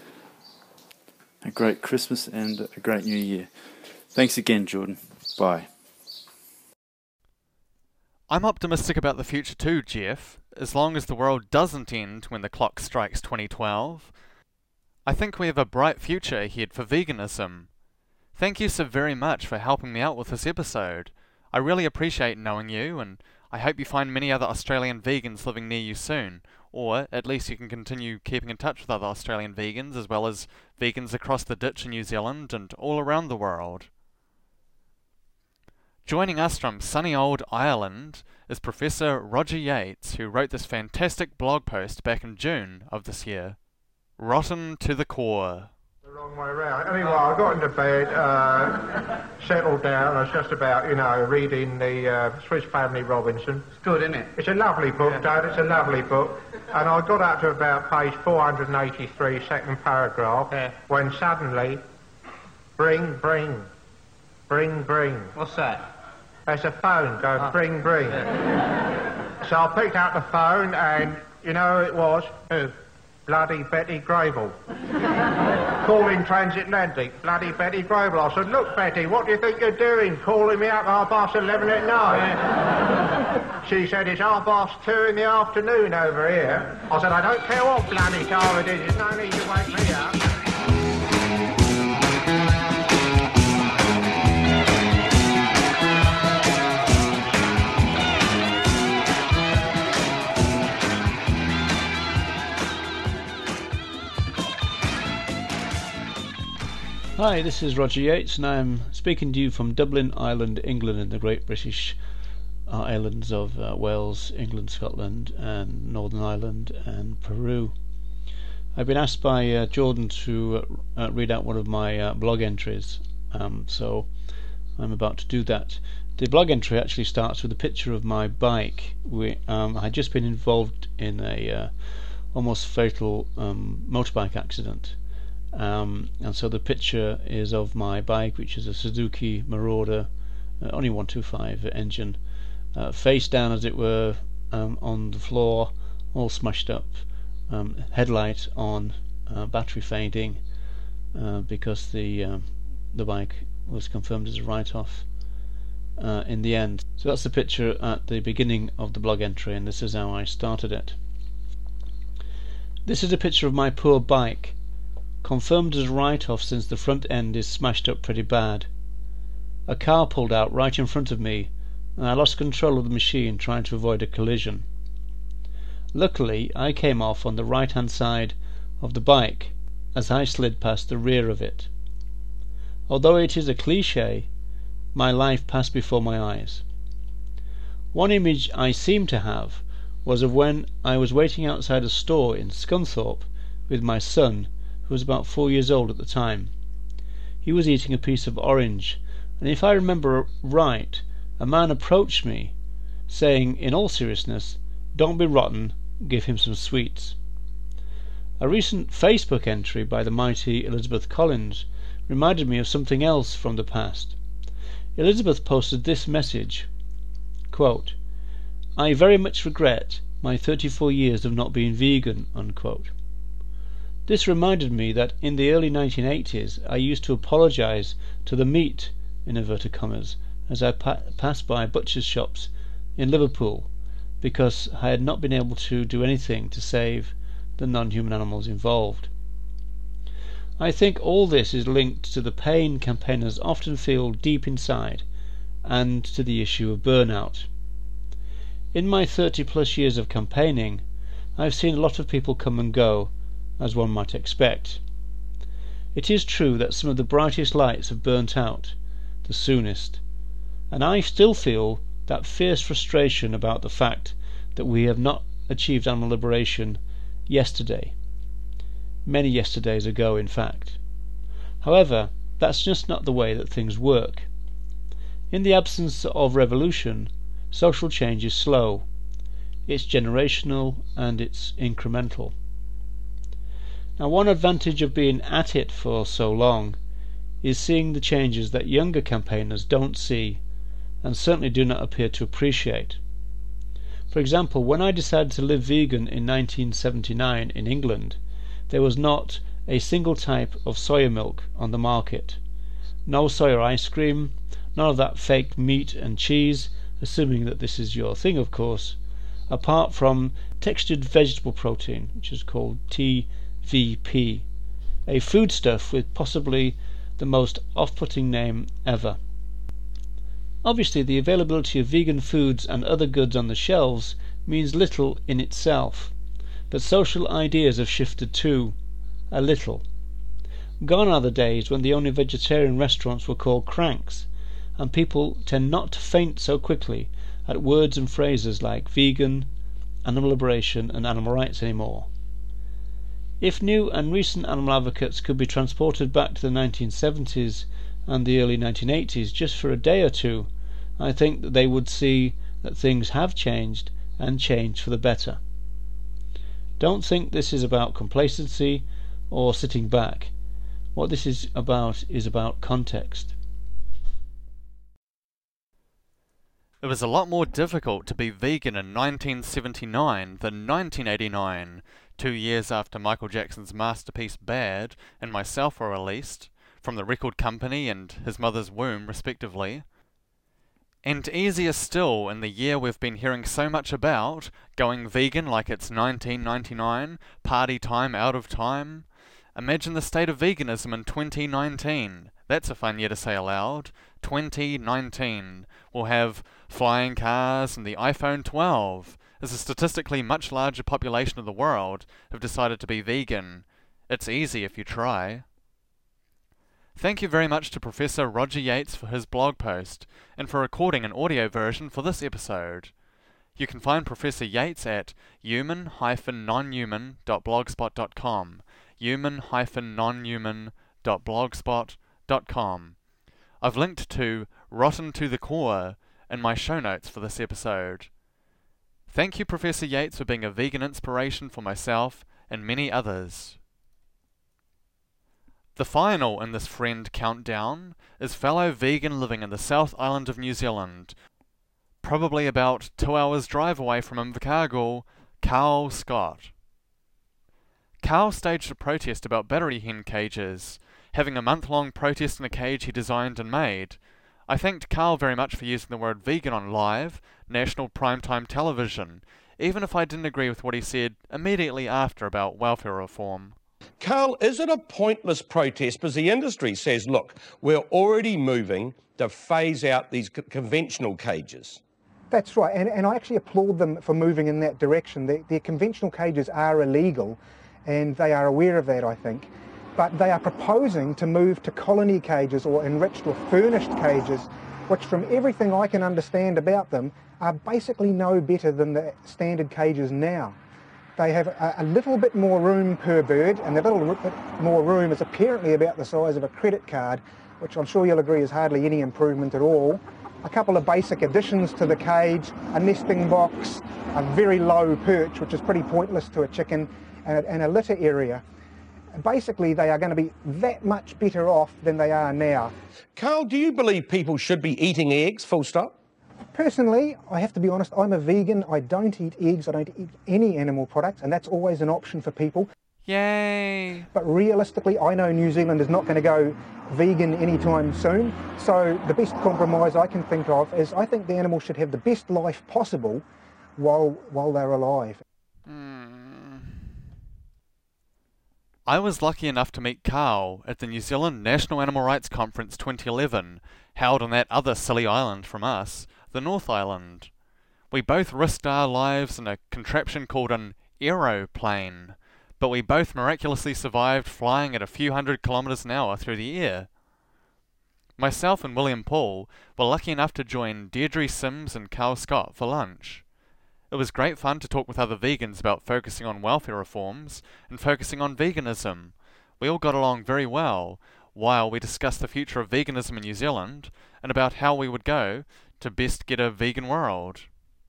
a great Christmas and a great New Year. Thanks again, Jordan. Bye. I'm optimistic about the future too, Jeff, as long as the world doesn't end when the clock strikes twenty twelve. I think we have a bright future ahead for veganism. Thank you so very much for helping me out with this episode. I really appreciate knowing you, and I hope you find many other Australian vegans living near you soon, or at least you can continue keeping in touch with other Australian vegans, as well as vegans across the ditch in New Zealand and all around the world. Joining us from sunny old Ireland is Professor Roger Yates, who wrote this fantastic blog post back in June of this year. Rotten to the core. The wrong way round. Anyway, I got into bed, uh, settled down. I was just about, you know, reading the uh, Swiss Family Robinson. It's good, isn't it? It's a lovely book, yeah. Dad. It's a lovely book. And I got up to about page four hundred eighty-three, second paragraph, yeah. when suddenly, bring, bring, bring, bring. What's that? There's a phone going, oh. bring, bring. Yeah. So I picked up the phone, and you know who it was? Who? Bloody Betty Grable. Calling Transatlantic. Bloody Betty Grable. I said, look, Betty, what do you think you're doing? Calling me up at half past eleven at night. She said, it's half past two in the afternoon over here. I said, I don't care what bloody time it is. There's no need to wake me up. Hi, this is Roger Yates, and I'm speaking to you from Dublin, Ireland, England, and the Great British uh, Islands of uh, Wales, England, Scotland, and Northern Ireland, and Peru. I've been asked by uh, Jordan to uh, read out one of my uh, blog entries, um, so I'm about to do that. The blog entry actually starts with a picture of my bike. We, um, I had just been involved in a uh, almost fatal um, motorbike accident. Um, and so the picture is of my bike, which is a Suzuki Marauder, uh, only one twenty-five engine, uh, face down as it were, um, on the floor, all smashed up, um, headlight on, uh, battery fading, uh, because the um, the bike was confirmed as a write-off uh, in the end. So that's the picture at the beginning of the blog entry, and this is how I started it. This is a picture of my poor bike, confirmed as write-off since the front end is smashed up pretty bad. A car pulled out right in front of me, and I lost control of the machine trying to avoid a collision. Luckily, I came off on the right-hand side of the bike as I slid past the rear of it. Although it is a cliché, my life passed before my eyes. One image I seem to have was of when I was waiting outside a store in Scunthorpe with my son, who was about four years old at the time. He was eating a piece of orange, and if I remember right, a man approached me, saying, in all seriousness, "Don't be rotten, give him some sweets." A recent Facebook entry by the mighty Elizabeth Collins reminded me of something else from the past. Elizabeth posted this message, quote, "I very much regret my thirty-four years of not being vegan," unquote. This reminded me that in the early nineteen eighties I used to apologise to the meat, in inverted commas, as I pa- passed by butchers' shops in Liverpool, because I had not been able to do anything to save the non-human animals involved. I think all this is linked to the pain campaigners often feel deep inside, and to the issue of burnout. In my thirty plus years of campaigning, I've seen a lot of people come and go, as one might expect. It is true that some of the brightest lights have burnt out the soonest, and I still feel that fierce frustration about the fact that we have not achieved animal liberation yesterday. Many yesterdays ago, in fact. However, that's just not the way that things work. In the absence of revolution, social change is slow. It's generational and it's incremental. Now, one advantage of being at it for so long is seeing the changes that younger campaigners don't see and certainly do not appear to appreciate. For example, when I decided to live vegan in nineteen seventy-nine in England, there was not a single type of soya milk on the market. No soya ice cream, none of that fake meat and cheese, assuming that this is your thing, of course, apart from textured vegetable protein, which is called T V P, a foodstuff with possibly the most off-putting name ever. Obviously, the availability of vegan foods and other goods on the shelves means little in itself, but social ideas have shifted too, a little. Gone are the days when the only vegetarian restaurants were called cranks, and people tend not to faint so quickly at words and phrases like vegan, animal liberation and animal rights anymore. If new and recent animal advocates could be transported back to the nineteen seventies and the early nineteen eighties just for a day or two, I think that they would see that things have changed and changed for the better. Don't think this is about complacency or sitting back. What this is about is about context. It was a lot more difficult to be vegan in nineteen seventy-nine than nineteen eighty-nine, two years after Michael Jackson's masterpiece Bad and myself were released, from the record company and his mother's womb respectively. And easier still in the year we've been hearing so much about, going vegan like it's nineteen ninety-nine, party time out of time. Imagine the state of veganism in twenty nineteen. That's a fun year to say aloud. twenty nineteen. We'll have flying cars and the iPhone twelve, as a statistically much larger population of the world have decided to be vegan. It's easy if you try. Thank you very much to Professor Roger Yates for his blog post, and for recording an audio version for this episode. You can find Professor Yates at human dash non-human dot blogspot dot com, human dash non-human dot blogspot dot com. I've linked to Rotten to the Core in my show notes for this episode. Thank you, Professor Yates, for being a vegan inspiration for myself and many others. The final in this friend countdown is fellow vegan living in the South Island of New Zealand, probably about two hours drive away from Invercargill, Carl Scott. Carl staged a protest about battery hen cages, having a month-long protest in a cage he designed and made. I thanked Carl very much for using the word vegan on live, national primetime television, even if I didn't agree with what he said immediately after about welfare reform. Carl, is it a pointless protest? Because the industry says, look, we're already moving to phase out these c- conventional cages. That's right, and, and I actually applaud them for moving in that direction. The, the conventional cages are illegal, and they are aware of that, I think. But they are proposing to move to colony cages or enriched or furnished cages, which from everything I can understand about them are basically no better than the standard cages now. They have a, a little bit more room per bird, and the little bit more room is apparently about the size of a credit card, which I'm sure you'll agree is hardly any improvement at all. A couple of basic additions to the cage, a nesting box, a very low perch, which is pretty pointless to a chicken, and a, and a litter area. Basically, they are going to be that much better off than they are now. Carl, do you believe people should be eating eggs, full stop? Personally, I have to be honest, I'm a vegan. I don't eat eggs, I don't eat any animal products, and that's always an option for people. Yay! But realistically, I know New Zealand is not going to go vegan anytime soon, so the best compromise I can think of is I think the animals should have the best life possible while, while they're alive. Mm. I was lucky enough to meet Carl at the New Zealand National Animal Rights Conference twenty eleven, held on that other silly island from us, the North Island. We both risked our lives in a contraption called an aeroplane, but we both miraculously survived flying at a few hundred kilometres an hour through the air. Myself and William Paul were lucky enough to join Deirdre Sims and Carl Scott for lunch. It was great fun to talk with other vegans about focusing on welfare reforms and focusing on veganism. We all got along very well, while we discussed the future of veganism in New Zealand and about how we would go to best get a vegan world.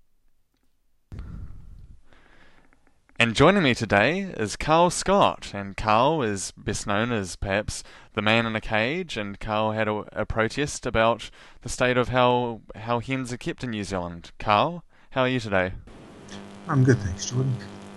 And joining me today is Carl Scott, and Carl is best known as perhaps the man in a cage, and Carl had a, a protest about the state of how, how hens are kept in New Zealand. Carl, how are you today? I'm good, thanks, Jordan.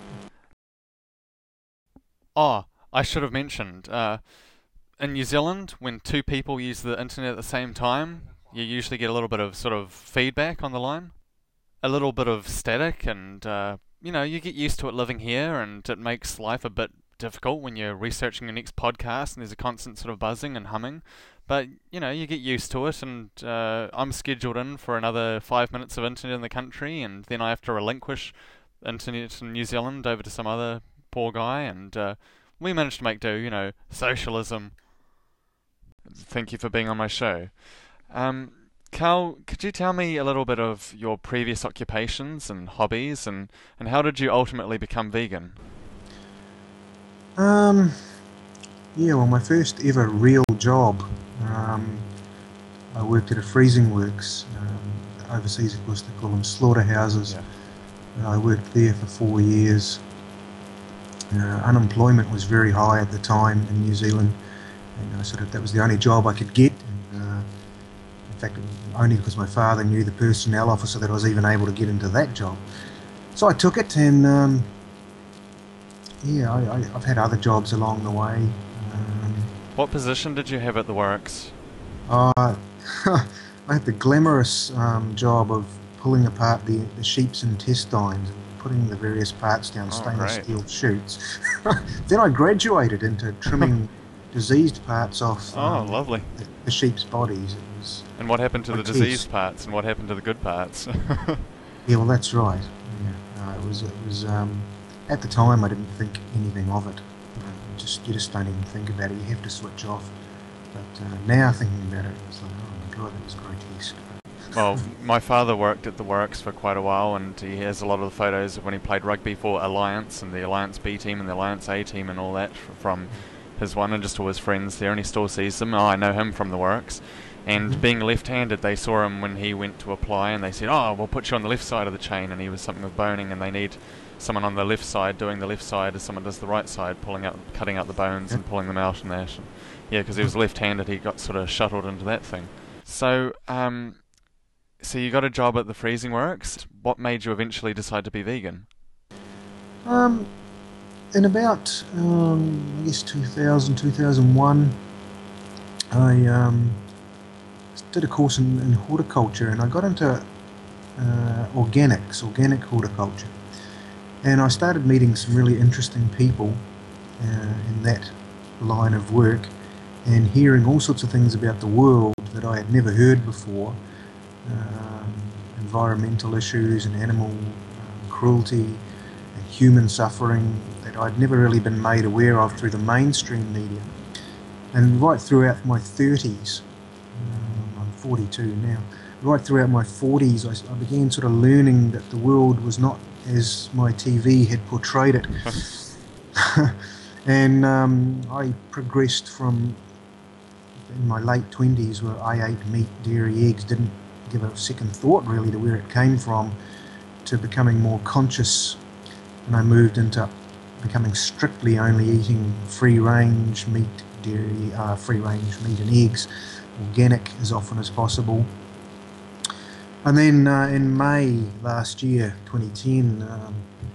Oh, I should have mentioned, uh, in New Zealand, when two people use the internet at the same time, you usually get a little bit of sort of feedback on the line. A little bit of static, and, uh, you know, you get used to it living here, and it makes life a bit difficult when you're researching your next podcast and there's a constant sort of buzzing and humming. But, you know, you get used to it, and uh, I'm scheduled in for another five minutes of internet in the country, and then I have to relinquish internet in New Zealand over to some other poor guy, and uh, we managed to make do, you know, socialism. Thank you for being on my show. Um, Carl, could you tell me a little bit of your previous occupations and hobbies, and, and how did you ultimately become vegan? Um, yeah, well, my first ever real job, um, I worked at a freezing works. Um, overseas, of course, they call them slaughterhouses. Yeah. I worked there for four years. Uh, unemployment was very high at the time in New Zealand, and I sort of that was the only job I could get. And, uh, in fact, only because my father knew the personnel officer that I was even able to get into that job. So I took it, and um, yeah, I, I, I've had other jobs along the way. Um, what position did you have at the works? Uh, I had the glamorous um, job of pulling apart the, the sheep's intestines and putting the various parts down oh, stainless great. steel chutes. Then I graduated into trimming diseased parts off um, oh, lovely. The, the sheep's bodies. It was and what happened to the test. diseased parts, and what happened to the good parts? Yeah, well, that's right. Yeah, uh, it was. It was. Um, at the time, I didn't think anything of it. You know, you just you just don't even think about it. You have to switch off. But uh, now thinking about it, it's like, oh my god, that was grotesque. Well, my father worked at the works for quite a while, and he has a lot of the photos of when he played rugby for Alliance and the Alliance B team and the Alliance A team and all that from his one and just all his friends there, and he still sees them. Oh, I know him from the works. And mm-hmm. being left-handed, they saw him when he went to apply, and they said, oh, we'll put you on the left side of the chain, and he was something with boning, and they need someone on the left side doing the left side as someone does the right side, pulling out, cutting out the bones and pulling them out and that. And yeah, because he was left-handed, he got sort of shuttled into that thing. So, um, so you got a job at the freezing works. What made you eventually decide to be vegan? Um, in about, um, I guess two thousand, two thousand one, I um, did a course in, in horticulture, and I got into uh, organics, organic horticulture. And I started meeting some really interesting people uh, in that line of work, and hearing all sorts of things about the world that I had never heard before. Um, environmental issues and animal um, cruelty and human suffering that I'd never really been made aware of through the mainstream media. And right throughout my thirties, um, I'm forty-two now, right throughout my forties I, I began sort of learning that the world was not as my T V had portrayed it. And um, I progressed from, in my late twenties, where I ate meat, dairy, eggs, didn't give a second thought really to where it came from, to becoming more conscious, and I moved into becoming strictly only eating free-range meat, dairy, uh, free-range meat and eggs, organic as often as possible. And then uh, in May last year, twenty ten, um,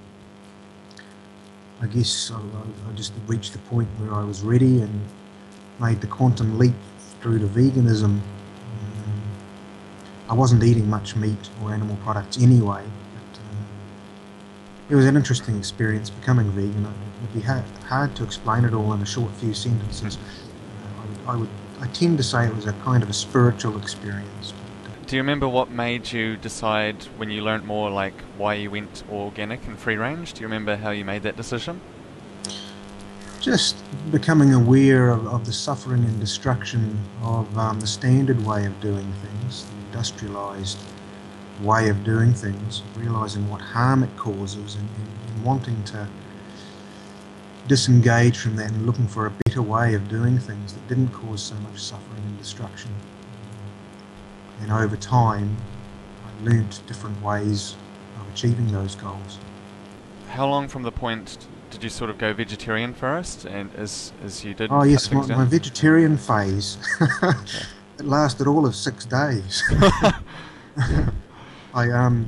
I guess I, I just reached the point where I was ready and made the quantum leap through to veganism. Um, I wasn't eating much meat or animal products anyway, but uh, it was an interesting experience becoming vegan. It would be hard, hard to explain it all in a short few sentences. Uh, I, would, I would, I tend to say it was a kind of a spiritual experience. Do you remember what made you decide when you learnt more, like why you went organic and free range? Do you remember how you made that decision? Just becoming aware of, of the suffering and destruction of um, the standard way of doing things, the industrialised way of doing things, realising what harm it causes, and, and, and wanting to disengage from that and looking for a better way of doing things that didn't cause so much suffering and destruction. And over time, I learnt different ways of achieving those goals. How long from the point did you sort of go vegetarian first, and as as you did? Oh yes, my, my my vegetarian phase. It lasted all of six days. I um,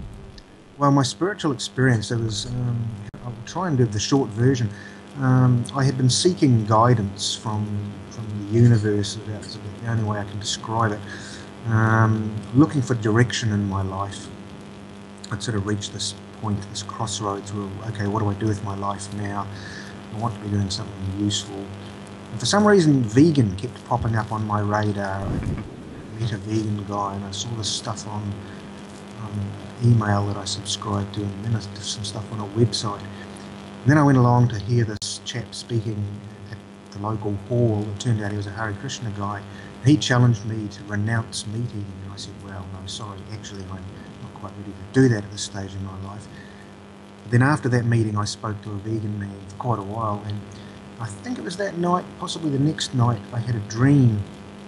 well, my spiritual experience. It was. Um, I'll try and give the short version. Um, I had been seeking guidance from from the universe. That's the only way I can describe it. Um, looking for direction in my life. I'd sort of reached this point, this crossroads where, okay, what do I do with my life now? I want to be doing something useful. And for some reason, vegan kept popping up on my radar. I met a vegan guy and I saw this stuff on um, email that I subscribed to, and then I did some stuff on a website. And then I went along to hear this chap speaking at the local hall. It turned out he was a Hare Krishna guy. He challenged me to renounce meat eating, and I said, well, no, sorry, actually I'm not quite ready to do that at this stage in my life. But then after that meeting, I spoke to a vegan man for quite a while, and I think it was that night, possibly the next night, I had a dream.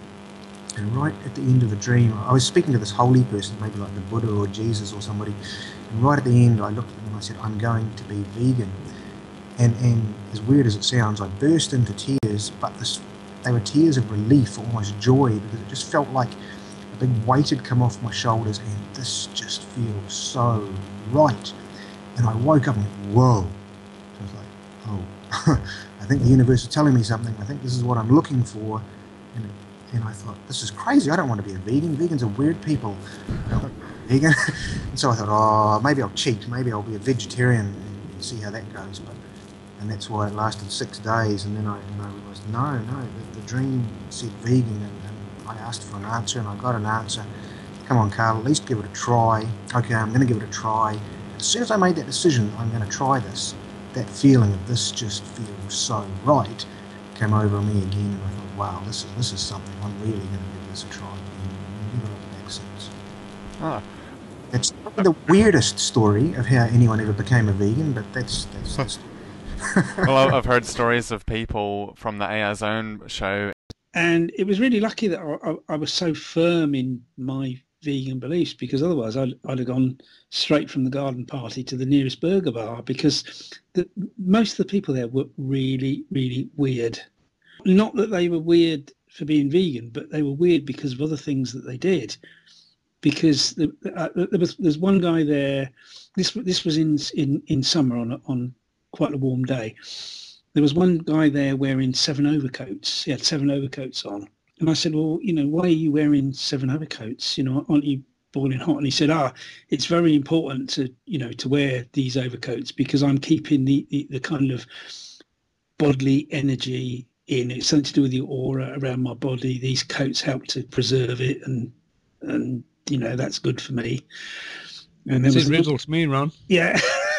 And right at the end of the dream, I was speaking to this holy person, maybe like the Buddha or Jesus or somebody, and right at the end, I looked at them and I said, I'm going to be vegan. And, and as weird as it sounds, I burst into tears, but this they were tears of relief, almost joy, because it just felt like a big weight had come off my shoulders, and this just feels so right. And I woke up and went, whoa. So I was like, oh, I think the universe is telling me something. I think this is what I'm looking for. And, and I thought, this is crazy. I don't want to be a vegan. Vegans are weird people. Vegan. And so I thought, oh, maybe I'll cheat. Maybe I'll be a vegetarian and see how that goes. But And that's why it lasted six days, and then I, and I realised, no, no, the, the dream said vegan, and, and I asked for an answer, and I got an answer. Come on, Carl, at least give it a try. Okay, I'm going to give it a try. As soon as I made that decision, I'm going to try this, that feeling of this just feels so right came over me again, and I thought, wow, this is this is something. I'm really going to give this a try. And never looked back since. Oh. That's probably the weirdest story of how anyone ever became a vegan, but that's that's the story. Well, I've heard stories of people from the A R Zone show. And it was really lucky that I, I, I was so firm in my vegan beliefs, because otherwise I'd, I'd have gone straight from the garden party to the nearest burger bar, because the, most of the people there were really, really weird. Not that they were weird for being vegan, but they were weird because of other things that they did. Because the, uh, there was there's one guy there. This this was in in, in summer on on quite a warm day. There was one guy there wearing seven overcoats. He had seven overcoats on. And I said, well, you know, why are you wearing seven overcoats? You know, aren't you boiling hot? And he said, ah, it's very important to, you know, to wear these overcoats because I'm keeping the, the, the kind of bodily energy in. It's something to do with the aura around my body. These coats help to preserve it, and, and you know, that's good for me. And there This was is riddle to me, Ron. Yeah.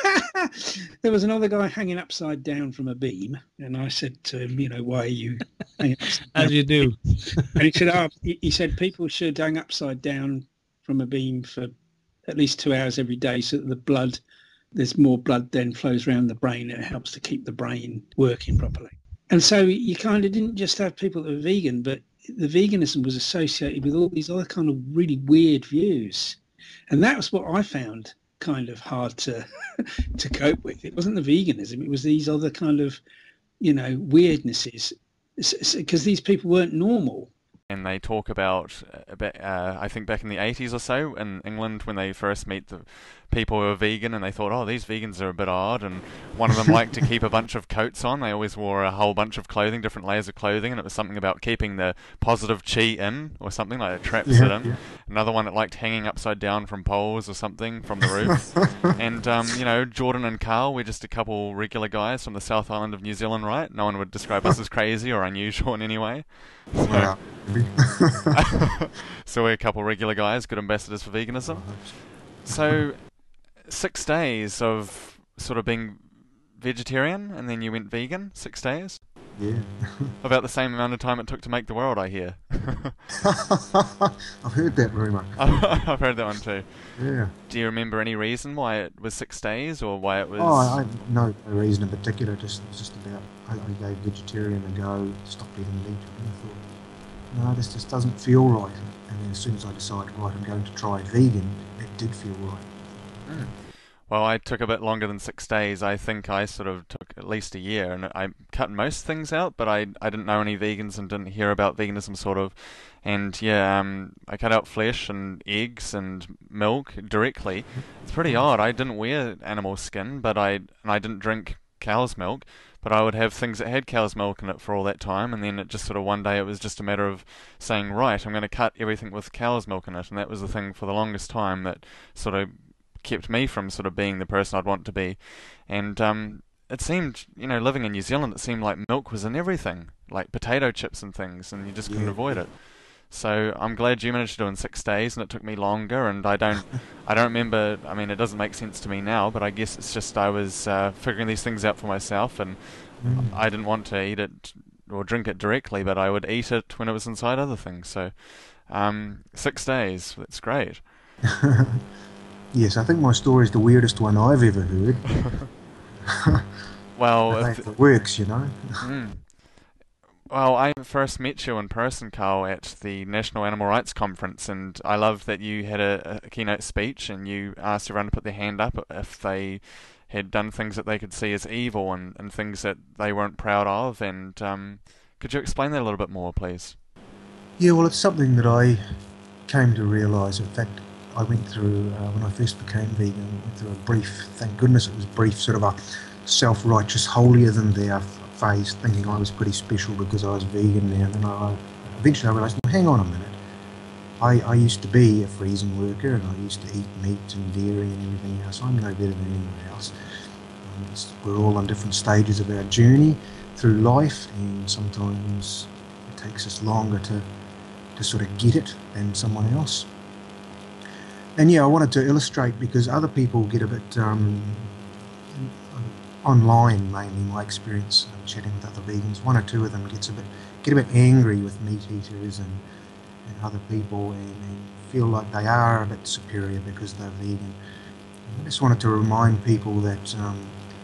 There was another guy hanging upside down from a beam, and I said to him, you know, why are you hanging upside down? As you do. And he said, oh, he he said people should hang upside down from a beam for at least two hours every day so that the blood, there's more blood then flows around the brain, and it helps to keep the brain working properly. And so you kind of didn't just have people that were vegan, but the veganism was associated with all these other kind of really weird views. And that was what I found kind of hard to to cope with. It wasn't the veganism, it was these other kind of, you know, weirdnesses, because these people weren't normal. And they talk about, about uh, I think back in the eighties or so in England when they first meet the people who are vegan, and they thought, oh, these vegans are a bit odd, and one of them liked to keep a bunch of coats on. They always wore a whole bunch of clothing, different layers of clothing, and it was something about keeping the positive chi in, or something like it traps Yeah, it in. yeah. Another one that liked hanging upside down from poles or something from the roof. And, um, you know, Jordan and Carl, we're just a couple regular guys from the South Island of New Zealand, right? No one would describe us as crazy or unusual in any way. So, Yeah. So we're a couple of regular guys, good ambassadors for veganism. So six days of sort of being vegetarian, and then you went vegan, six days? Yeah. About the same amount of time it took to make the world, I hear. I've heard that rumour. I've heard that one too. Yeah. Do you remember any reason why it was six days, or why it was... Oh, I, I no reason in particular, just it was just about, I, I gave vegetarian a go, stopped eating meat, and I thought, no, this just doesn't feel right. And then as soon as I decided, right, I'm going to try vegan, it did feel right. Mm. Well, I took a bit longer than six days. I think I sort of took at least a year, and I cut most things out, but I I didn't know any vegans and didn't hear about veganism, sort of. And yeah, um, I cut out flesh and eggs and milk directly. It's pretty odd. I didn't wear animal skin, but I and I didn't drink cow's milk, but I would have things that had cow's milk in it for all that time, and then it just sort of one day it was just a matter of saying, right, I'm going to cut everything with cow's milk in it, and that was the thing for the longest time that sort of kept me from sort of being the person I'd want to be. And um, it seemed, you know, living in New Zealand, it seemed like milk was in everything, like potato chips and things, and you just couldn't Yeah. avoid it. So I'm glad you managed to do it in six days, and it took me longer, and I don't, I don't remember, I mean, it doesn't make sense to me now, but I guess it's just I was uh, figuring these things out for myself, and Mm. I didn't want to eat it or drink it directly, but I would eat it when it was inside other things. So um, six days, that's great. Yes, I think my story is the weirdest one I've ever heard. Well, But if- hey, it works, you know. Mm. Well, I first met you in person, Carl, at the National Animal Rights Conference, and I love that you had a, a keynote speech and you asked everyone to put their hand up if they had done things that they could see as evil and, and things that they weren't proud of. And um, could you explain that a little bit more, please? Yeah, well, it's something that I came to realise. In fact, I went through, uh, when I first became vegan, I went through a brief, thank goodness it was brief, sort of a self-righteous, holier-than-thou phase, thinking I was pretty special because I was vegan now. And then I eventually I realised, well, hang on a minute. I, I used to be a freezing worker, and I used to eat meat and dairy and everything else. I'm no better than anyone else. Um, it's- we're all on different stages of our journey through life, and sometimes it takes us longer to, to sort of get it than someone else. And yeah, I wanted to illustrate because other people get a bit um, online, mainly my experience um, chatting with other vegans. One or two of them gets a bit get a bit angry with meat eaters and, and other people, and, and feel like they are a bit superior because they're vegan. And I just wanted to remind people that um,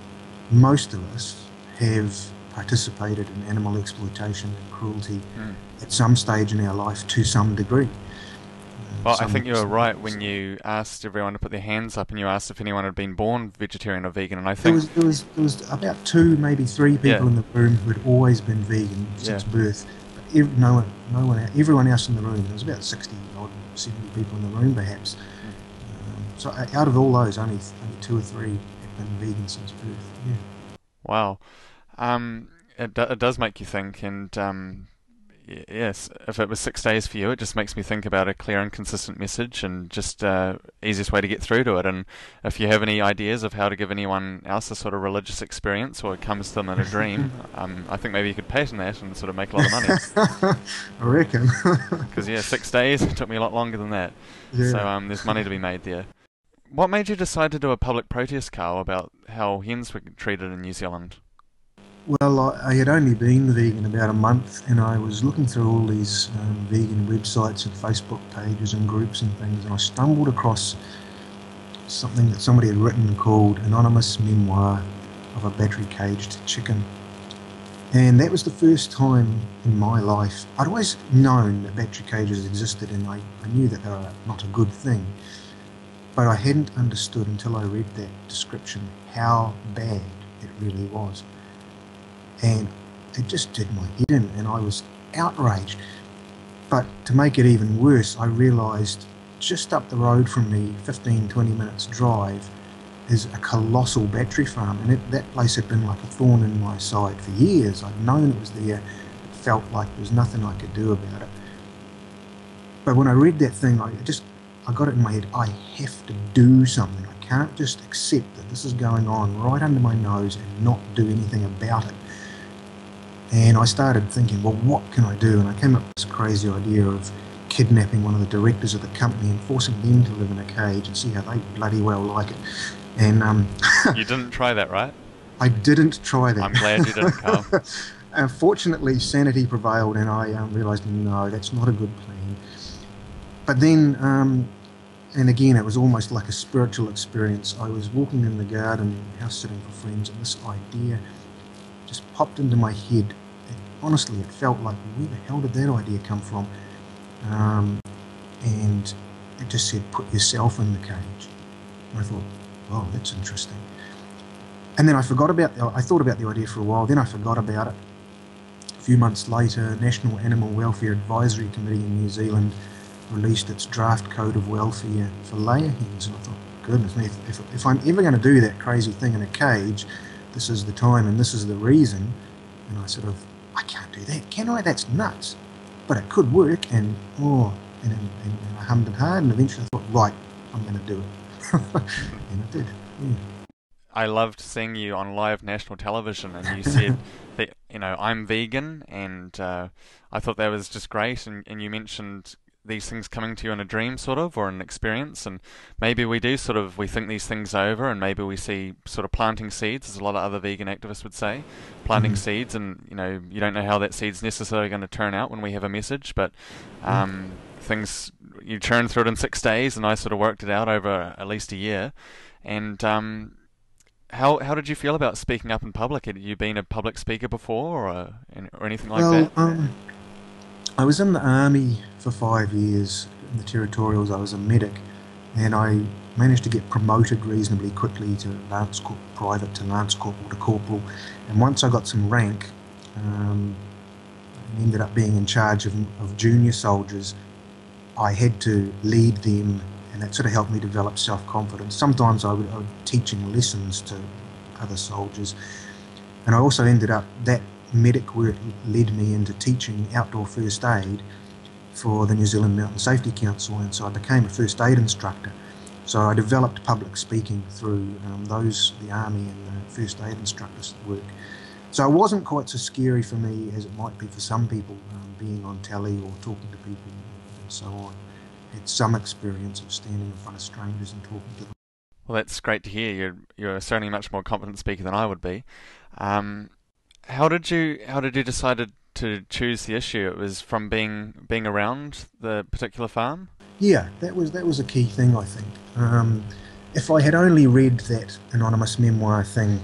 most of us have participated in animal exploitation and cruelty Mm. at some stage in our life to some degree. Well, I Some- think you were some- right when you asked everyone to put their hands up and you asked if anyone had been born vegetarian or vegan, and I There think... was, there was there was about two, maybe three people Yeah. in the room who had always been vegan since Yeah. birth. But ev- no one, no one, everyone else in the room. There was about sixty odd, seventy people in the room, perhaps. Um, so o- out of all those, only only two or three have been vegan since birth. Yeah. Wow. Um, it, do, it does make you think, and um, y- yes, if it was six days for you, it just makes me think about a clear and consistent message and just uh, easiest way to get through to it. And if you have any ideas of how to give anyone else a sort of religious experience, or it comes to them in a dream, um, I think maybe you could patent that and sort of make a lot of money. I reckon. Because yeah, six days it took me a lot longer than that. Yeah. So um, there's money to be made there. What made you decide to do a public protest, Carl, about how hens were treated in New Zealand? Well, I, I had only been vegan about a month, and I was looking through all these um, vegan websites and Facebook pages and groups and things, and I stumbled across something that somebody had written called Anonymous Memoir of a Battery-Caged Chicken. And that was the first time in my life. I'd always known that battery cages existed, and I, I knew that they were not a good thing. But I hadn't understood until I read that description how bad it really was. And it just did my head in, and I was outraged. But to make it even worse, I realised just up the road from me, fifteen, twenty minutes drive, is a colossal battery farm, and it, that place had been like a thorn in my side for years. I'd known it was there. It felt like there was nothing I could do about it. But when I read that thing, I just I got it in my head. I have to do something. I can't just accept that this is going on right under my nose and not do anything about it. And I started thinking, well, what can I do? And I came up with this crazy idea of kidnapping one of the directors of the company and forcing them to live in a cage and see how they bloody well like it. And um, you didn't try that, right? I didn't try that. I'm glad you didn't come. Unfortunately, sanity prevailed, and I um, realised, no, that's not a good plan. But then, um, and again, it was almost like a spiritual experience. I was walking in the garden, house sitting for friends, and this idea just popped into my head. And honestly, it felt like, where the hell did that idea come from? Um, and it just said, put yourself in the cage. And I thought, oh, that's interesting. And then I forgot about, the, I thought about the idea for a while, then I forgot about it. A few months later, National Animal Welfare Advisory Committee in New Zealand released its draft code of welfare for layer hens. And I thought, goodness me, if, if, if I'm ever going to do that crazy thing in a cage, this is the time and this is the reason. And I sort of, I can't do that, can I? That's nuts. But it could work, and oh, and, and, and I hummed it hard, and eventually I thought, right, I'm going to do it. And I did, yeah. I loved seeing you on live national television, and you said that, you know, I'm vegan, and uh, I thought that was just great, and, and you mentioned these things coming to you in a dream, sort of, or an experience, and maybe we do sort of, we think these things over, and maybe we see sort of planting seeds, as a lot of other vegan activists would say, planting mm. seeds, and, you know, you don't know how that seed's necessarily going to turn out when we have a message, but um, mm. things, you churn through it in six days, and I sort of worked it out over at least a year, and um, how how did you feel about speaking up in public? Had you been a public speaker before, or, or anything like well, that? Um, I was in the army for five years, in the territorials. I was a medic, and I managed to get promoted reasonably quickly to Lance Corp, private to Lance Corporal to Corporal, and once I got some rank, um, and ended up being in charge of, of junior soldiers, I had to lead them, and that sort of helped me develop self-confidence. Sometimes I would, I would teaching lessons to other soldiers, and I also ended up, that medic work led me into teaching outdoor first aid for the New Zealand Mountain Safety Council, and so I became a first aid instructor. So I developed public speaking through um, those, the Army and the first aid instructors work. So it wasn't quite so scary for me as it might be for some people, um, being on telly or talking to people and so on. I had some experience of standing in front of strangers and talking to them. Well, that's great to hear. You're, you're certainly a much more confident speaker than I would be. Um, how did you how did you decide to, to choose the issue? It was from being being around the particular farm? Yeah, that was that was a key thing, I think. Um, if I had only read that anonymous memoir thing,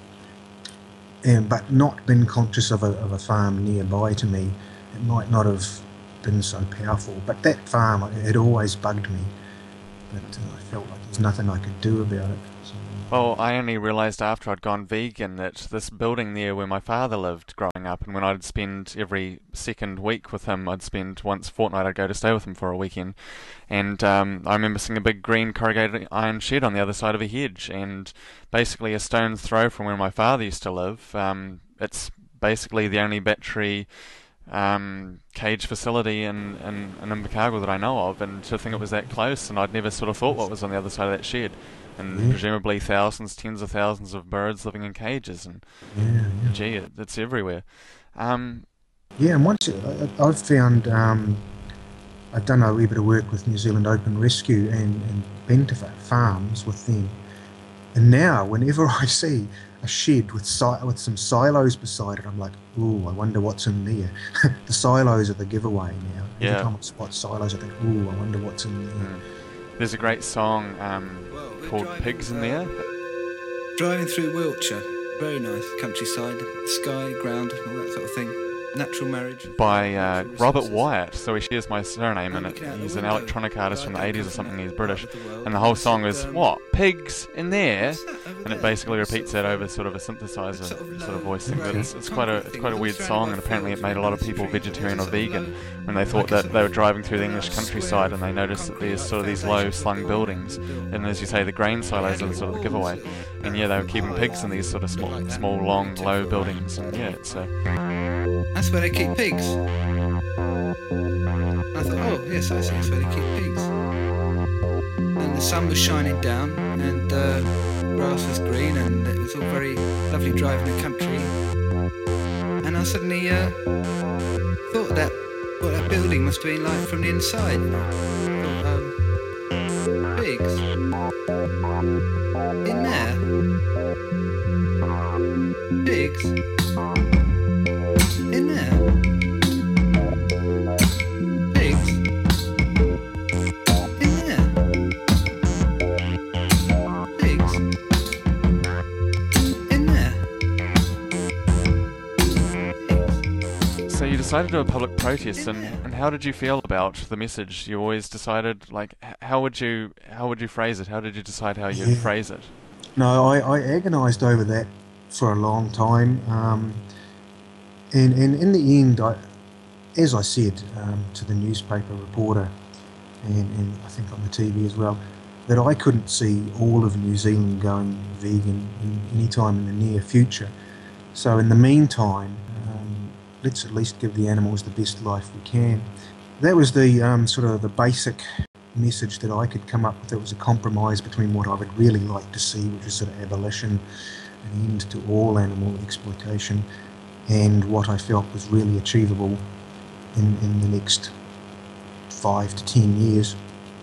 um, but not been conscious of a, of a farm nearby to me, it might not have been so powerful. But that farm, it had always bugged me. But uh, I felt like there's nothing I could do about it. So. Well, I only realised after I'd gone vegan that this building there where my father lived growing up, and when I'd spend every second week with him, I'd spend once a fortnight, I'd go to stay with him for a weekend. And um, I remember seeing a big green corrugated iron shed on the other side of a hedge, and basically a stone's throw from where my father used to live. Um, it's basically the only battery um, cage facility in, in, in Invercargill that I know of, and to think it was that close, and I'd never sort of thought what was on the other side of that shed. And yeah. presumably thousands, tens of thousands of birds living in cages, and yeah, yeah. gee, it, it's everywhere. Um, yeah, and once I, I've found, um, I've done a wee bit of work with New Zealand Open Rescue and, and been to farms with them, and now whenever I see a shed with si with some silos beside it, I'm like, ooh, I wonder what's in there. The silos are the giveaway now. Every yeah. time I spot silos, I think, ooh, I wonder what's in there. Mm. There's a great song um, called Pigs in There. Driving through Wiltshire, very nice countryside, sky, ground, all that sort of thing. Natural marriage. By uh, Robert Wyatt, so he shares my surname in it. He's an electronic artist from the eighties or something, he's British. And the whole song is, what, pigs in there? And it basically repeats that over sort of a synthesizer sort of voice thing. But it's, it's, quite a, it's quite a weird song, and apparently it made a lot of people vegetarian or vegan when they thought that they were driving through the English countryside and they noticed that there's sort of these low slung buildings, and as you say, the grain silos are sort of the giveaway. And yeah, they were keeping pigs in these sort of small, small long, low buildings, and yeah, it's a... That's where they keep pigs. I thought, oh yes, I see, that's where they keep pigs. And the sun was shining down, and uh, grass was green, and it was all very lovely driving the country. And I suddenly uh, thought that what that building must have been like from the inside. You know, thought, um, pigs in there, pigs in there, pigs in there, pigs in there. So you decided to do a public protest, and, and how did you feel about the message? You always decided, like, h- how would you how would you phrase it? How did you decide how you'd Yeah. phrase it? No, I, I agonised over that for a long time, um, and, and in the end, I, as I said um, to the newspaper reporter, and, and I think on the T V as well, that I couldn't see all of New Zealand going vegan in any time in the near future. So in the meantime, um, let's at least give the animals the best life we can. That was the um, sort of the basic message that I could come up with. It was a compromise between what I would really like to see, which is sort of abolition, an end to all animal exploitation, and what I felt was really achievable in, in the next five to ten years.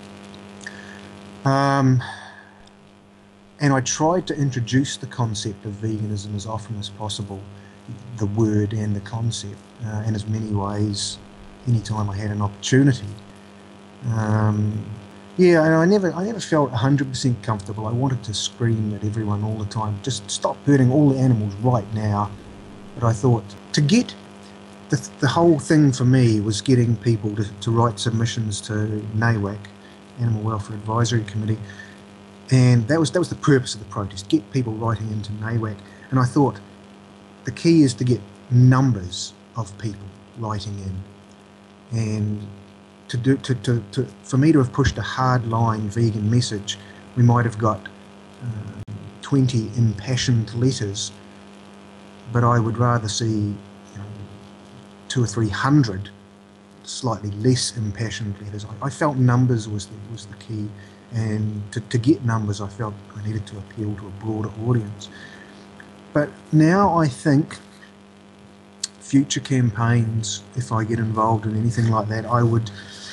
Um, and I tried to introduce the concept of veganism as often as possible, the word and the concept, uh, in as many ways, anytime I had an opportunity. Um, yeah, and I never, I never felt one hundred percent comfortable. I wanted to scream at everyone all the time, just stop hurting all the animals right now. But I thought, to get, the, the whole thing for me was getting people to, to write submissions to NAWAC, Animal Welfare Advisory Committee, and that was that was the purpose of the protest, get people writing into NAWAC. And I thought, the key is to get numbers of people writing in, and to do to, to, to for me to have pushed a hardline vegan message, we might have got uh, twenty impassioned letters, but I would rather see, you know, two or three hundred slightly less impassioned letters. I, I felt numbers was the, was the key, and to, to get numbers, I felt I needed to appeal to a broader audience. But now I think future campaigns, if I get involved in anything like that, I would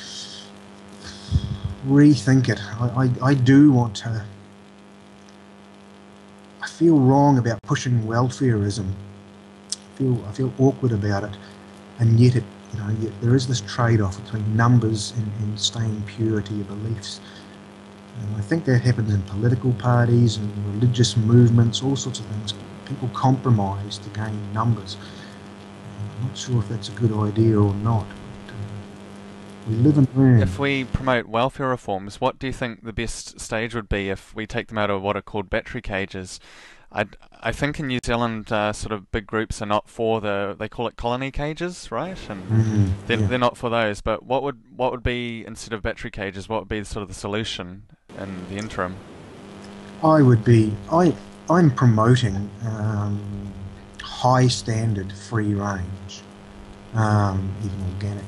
rethink it. I, I, I do want to. I feel wrong about pushing welfareism. I feel I feel awkward about it, and yet it, you know, yet there is this trade-off between numbers and, and staying pure to your beliefs. And I think that happens in political parties and religious movements, all sorts of things. People compromise to gain numbers. I'm not sure if that's a good idea or not. But, uh, we live and learn. If we promote welfare reforms, what do you think the best stage would be if we take them out of what are called battery cages? I I think in New Zealand, uh, sort of big groups are not for the, they call it colony cages, right? And mm-hmm, they're, yeah. they're not for those. But what would what would be, instead of battery cages, what would be sort of the solution in the interim? I would be, I, I'm promoting um, high standard free range, um, even organic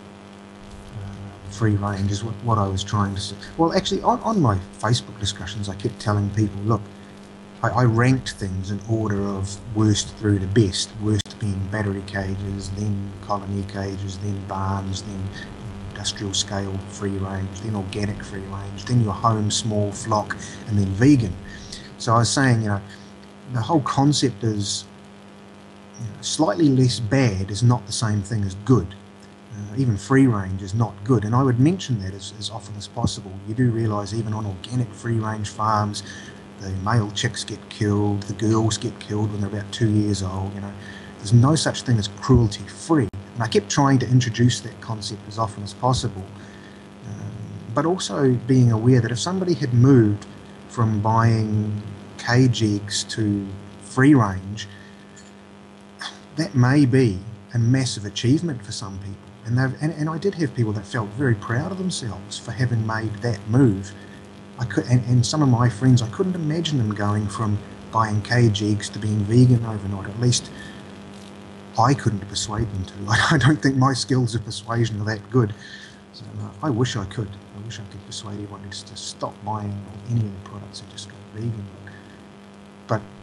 uh, free range is what, what I was trying to say. Well, actually, on, on my Facebook discussions, I kept telling people, look, I, I ranked things in order of worst through to best, worst being battery cages, then colony cages, then barns, then industrial scale free range, then organic free range, then your home small flock, and then vegan. So I was saying, you know, the whole concept is, you know, slightly less bad is not the same thing as good. Uh, even free range is not good, and I would mention that as, as often as possible. You do realise even on organic free range farms, the male chicks get killed, the girls get killed when they're about two years old. You know, there's no such thing as cruelty free. And I kept trying to introduce that concept as often as possible, um, but also being aware that if somebody had moved from buying cage eggs to free range, that may be a massive achievement for some people. And, they've, and, and I did have people that felt very proud of themselves for having made that move. I could, and, and some of my friends, I couldn't imagine them going from buying cage eggs to being vegan overnight. At least I couldn't persuade them to. I don't think my skills of persuasion are that good. So uh, I wish I could. I wish I could persuade everyone just to stop buying any of the products and just go vegan. But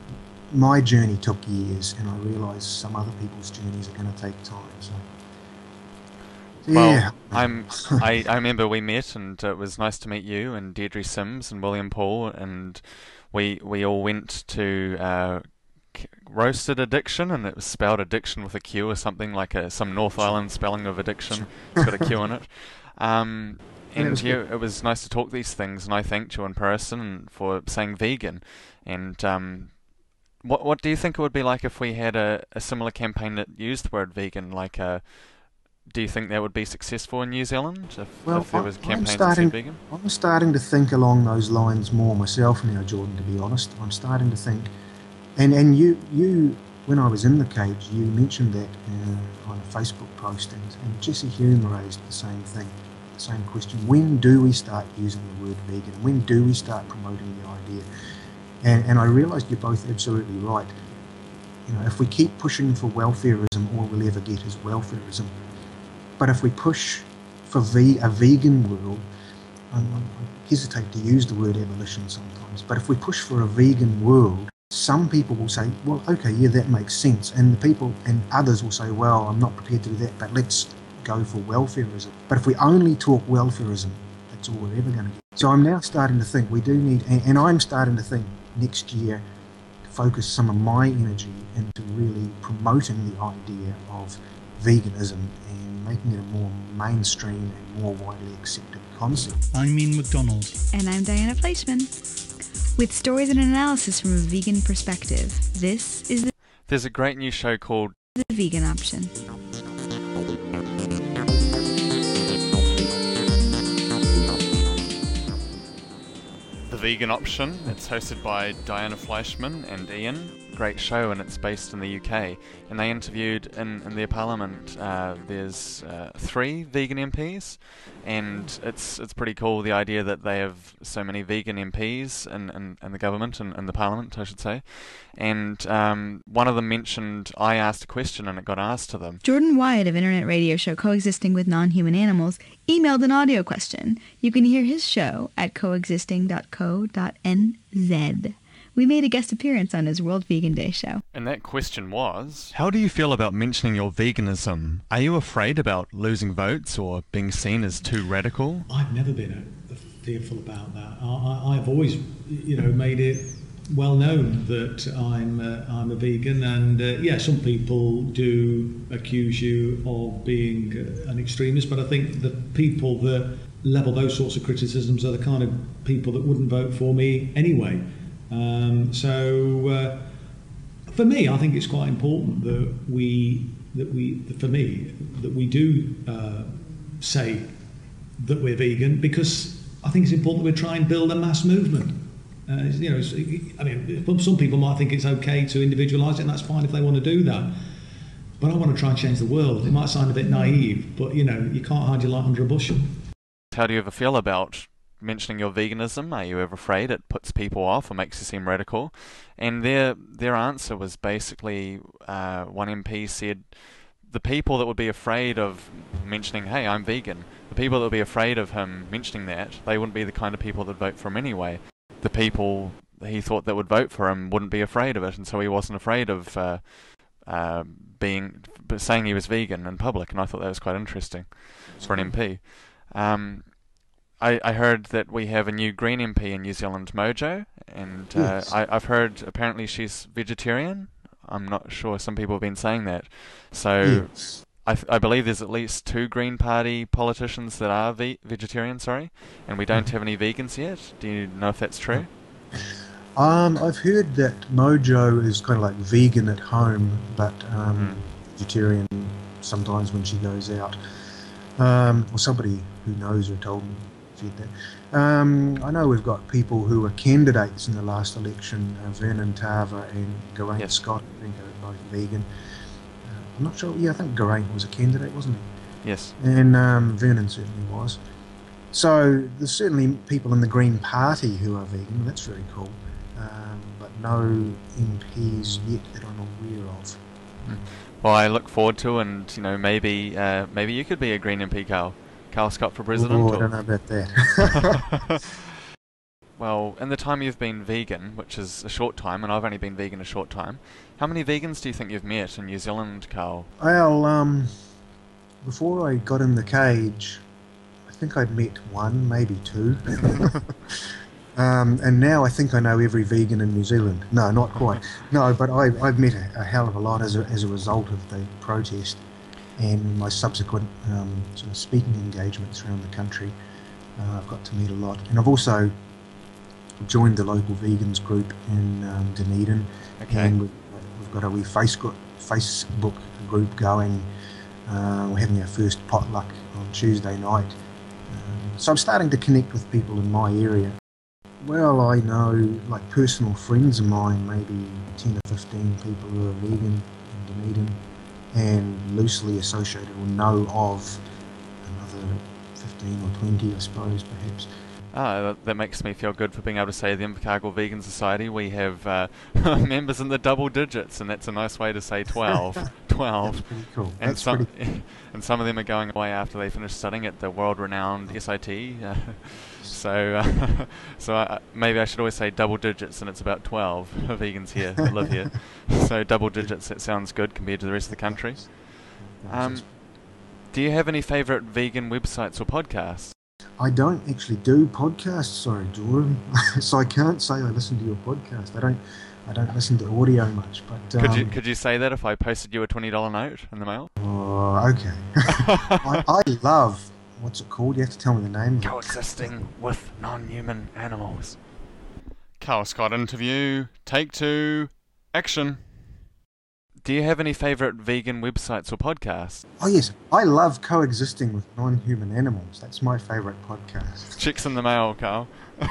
my journey took years, and I realised some other people's journeys are going to take time. So, well, yeah. I'm. I, I remember we met, and it was nice to meet you and Deirdre Sims and William Paul, and we we all went to uh, Roasted Addiction, and it was spelled addiction with a Q or something like a some North Island spelling of addiction. It's got a Q in it. Um, And it and was you, good. it was nice to talk these things, and I thanked you in person for saying vegan. And um, what what do you think it would be like if we had a, a similar campaign that used the word vegan? Like, a, do you think that would be successful in New Zealand if, Well, if there I- was I'm campaigns that starting, said vegan? I'm starting to think along those lines more myself now, Jordan, to be honest. I'm starting to think, and, and you, you, when I was in the cage, you mentioned that uh, on a Facebook post, and, and Jesse Hume raised the same thing, the same question. When do we start using the word vegan? When do we start promoting the idea? And, and I realised you're both absolutely right. You know, if we keep pushing for welfareism, all we'll ever get is welfareism. But if we push for ve- a vegan world, um, I hesitate to use the word abolition sometimes, but if we push for a vegan world, some people will say, well, okay, yeah, that makes sense. And the people and others will say, well, I'm not prepared to do that, but let's go for welfareism. But if we only talk welfareism, that's all we're ever going to get. So I'm now starting to think we do need, and, and I'm starting to think next year to focus some of my energy into really promoting the idea of veganism and making it a more mainstream and more widely accepted concept. I'm Ian McDonald. And I'm Diana Fleischman. With stories and analysis from a vegan perspective, this is the, There's a great new show called the Vegan Option. The Vegan Option. It's hosted by Diana Fleischman and Ian. Great show, and it's based in the U K. And they interviewed in, in their parliament. Uh, there's uh, three vegan M Ps, and it's it's pretty cool, the idea that they have so many vegan M Ps in, in, in the government and in, in the parliament, I should say. And um, one of them mentioned, I asked a question and it got asked to them. Jordan Wyatt of internet radio show Coexisting with Non-Human Animals emailed an audio question. You can hear his show at coexisting dot co dot n z. We made a guest appearance on his World Vegan Day show. And that question was, how do you feel about mentioning your veganism? Are you afraid about losing votes or being seen as too radical? I've never been uh, fearful about that. I, I, I've always, you know, made it well known that I'm uh, I'm a vegan, and uh, yeah, some people do accuse you of being uh, an extremist, but I think the people that level those sorts of criticisms are the kind of people that wouldn't vote for me anyway. Um, so uh, for me, I think it's quite important that we that we for me that we do uh, say that we're vegan, because I think it's important that we try and build a mass movement. Uh, you know, it's, I mean, some people might think it's okay to individualise it, and that's fine if they want to do that. But I want to try and change the world. It might sound a bit naive, but you know, you can't hide your light under a bushel. How do you ever feel about mentioning your veganism? Are you ever afraid it puts people off or makes you seem radical? And their their answer was basically, uh, one M P said, the people that would be afraid of mentioning, hey, I'm vegan, the people that would be afraid of him mentioning that, they wouldn't be the kind of people that vote for him anyway. The people he thought that would vote for him wouldn't be afraid of it, and so he wasn't afraid of uh, uh, being saying he was vegan in public, and I thought that was quite interesting for an M P. Um, I, I heard that we have a new Green M P in New Zealand, Mojo, and uh, Yes. I, I've heard apparently she's vegetarian. I'm not sure, some people have been saying that. So Yes. I, th- I believe there's at least two Green Party politicians that are ve- vegetarian, sorry, and we don't have any vegans yet. Do you know if that's true? Um, I've heard that Mojo is kind of like vegan at home, but um, vegetarian sometimes when she goes out. Um, or somebody who knows her told me said that. Um, I know we've got people who were candidates in the last election, uh, Vernon Tarver and Geraint Yes. Scott, I think are both vegan. Uh, I'm not sure, yeah, I think Geraint was a candidate, wasn't he? Yes. And um, Vernon certainly was. So there's certainly people in the Green Party who are vegan. That's very cool. Um, but no M Ps yet that I'm aware of. Well, I look forward to, and you know, maybe uh, maybe you could be a Green M P, Carl. Carl Scott for president. Oh, I or- don't know about that. well, in the time you've been vegan, which is a short time, and I've only been vegan a short time, how many vegans do you think you've met in New Zealand, Carl? Well, um, before I got in the cage, I think I'd met one, maybe two. um, and now I think I know every vegan in New Zealand. No, not quite. No, but I, I've met a, a hell of a lot as a, as a result of the protest and my subsequent um, sort of speaking engagements around the country. Uh, I've got to meet a lot. And I've also joined the local vegans group in um, Dunedin. Okay. And we've, we've got a wee Facebook, Facebook group going. Uh, we're having our first potluck on Tuesday night. Um, so I'm starting to connect with people in my area. Well, I know, like, personal friends of mine, maybe ten or fifteen people who are vegan in Dunedin, and loosely associated or know of another fifteen or twenty, I suppose, perhaps. Ah, that, that makes me feel good for being able to say the Invercargill Vegan Society. We have uh, members in the double digits, and that's a nice way to say twelve. twelve. That's pretty cool. And That's some, pretty... and some of them are going away after they finish studying at the world-renowned S I T. Uh, so uh, so I, maybe I should always say double digits, and it's about twelve vegans here that live here. So double digits, that sounds good compared to the rest of the country. Um, do you have any favourite vegan websites or podcasts? I don't actually do podcasts, sorry, Jordan. So I can't say I listen to your podcast. I don't I don't listen to audio much, but... Um, could you could you say that if I posted you a twenty dollar note in the mail? Oh, okay. I, I love... What's it called? You have to tell me the name. Coexisting with Non-Human Animals. Carl Scott interview, take two, action. Do you have any favourite vegan websites or podcasts? Oh yes, I love Coexisting with Non-Human Animals. That's my favourite podcast. Checks in the mail, Carl.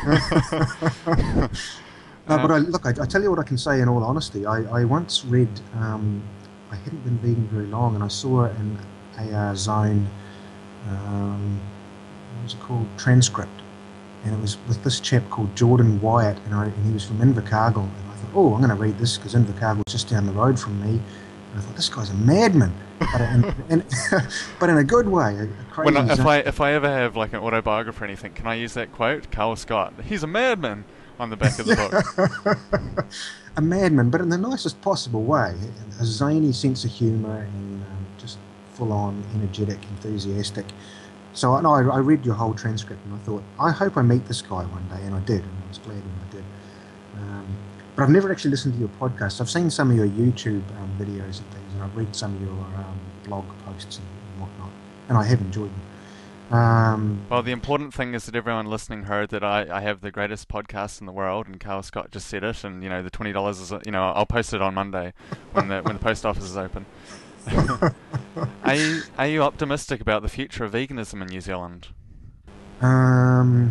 No, but I, look, I, I tell you what I can say in all honesty. I, I once read, um, I hadn't been vegan very long, and I saw in A R Zone, um, what was it called, Transcript, and it was with this chap called Jordan Wyatt, and, I, and he was from Invercargill, and I thought, oh, I'm going to read this because Invercargill is just down the road from me. And I thought, this guy's a madman, but in, in, but in a good way. A, a crazy when I, if I if I ever have like an autobiography or anything, can I use that quote? Carl Scott, he's a madman, on the back of the book. A madman, but in the nicest possible way. A zany sense of humour and um, just full-on, energetic, enthusiastic. So I, no, I, I read your whole transcript and I thought, I hope I meet this guy one day, and I did, and I was glad when I did. Um, but I've never actually listened to your podcast. I've seen some of your YouTube um, videos and things, and I've read some of your um, blog posts and, and whatnot, and I have enjoyed them. Um, well, the important thing is that everyone listening heard that I, I have the greatest podcast in the world, and Carl Scott just said it, and you know the twenty dollars is, you know, I'll post it on Monday when the when the post office is open. Are you are you optimistic about the future of veganism in New Zealand? Um,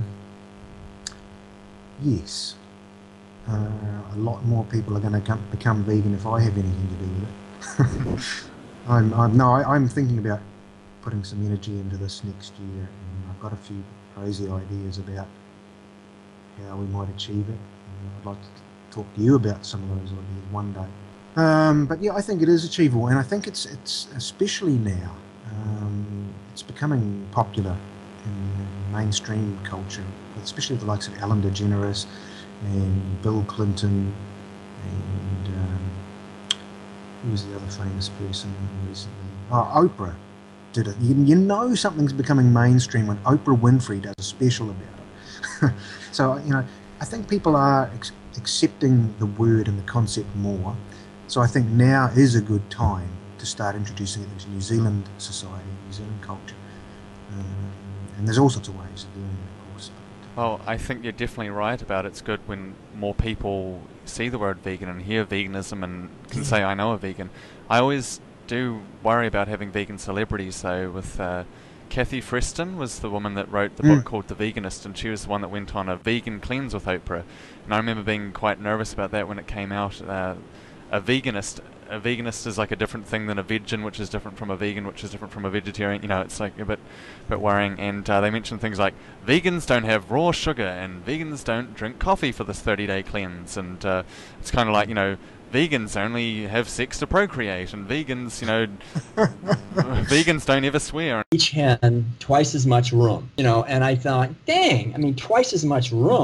yes. Uh, a lot more people are going to become vegan if I have anything to do with it. I'm, I'm no, I, I'm thinking about putting some energy into this next year, and I've got a few crazy ideas about how we might achieve it. And I'd like to talk to you about some of those ideas one day. Um, but yeah, I think it is achievable, and I think it's it's especially now. Um, it's becoming popular in mainstream culture, especially the likes of Ellen DeGeneres and Bill Clinton, and um, who was the other famous person recently? Oh, Oprah did it. You, you know something's becoming mainstream when Oprah Winfrey does a special about it. So, you know, I think people are ex- accepting the word and the concept more. So I think now is a good time to start introducing it into New Zealand society, New Zealand culture. Um, and there's all sorts of ways of doing it, of course. Well, I think you're definitely right about it's good when more people see the word vegan and hear veganism and can say, I know a vegan. I always do worry about having vegan celebrities, though, with uh, Kathy Freston was the woman that wrote the mm. book called The Veganist, and she was the one that went on a vegan cleanse with Oprah. And I remember being quite nervous about that when it came out. Uh, a veganist a veganist is like a different thing than a vegan, which is different from a vegan, which is different from a vegetarian. You know, it's like a bit, bit worrying. And uh, they mentioned things like vegans don't have raw sugar, and vegans don't drink coffee for this thirty-day cleanse. And uh, it's kind of like, you know, vegans only have sex to procreate, and vegans, you know, vegans don't ever swear. Each hen, twice as much room, you know. And I thought, dang, I mean, twice as much room.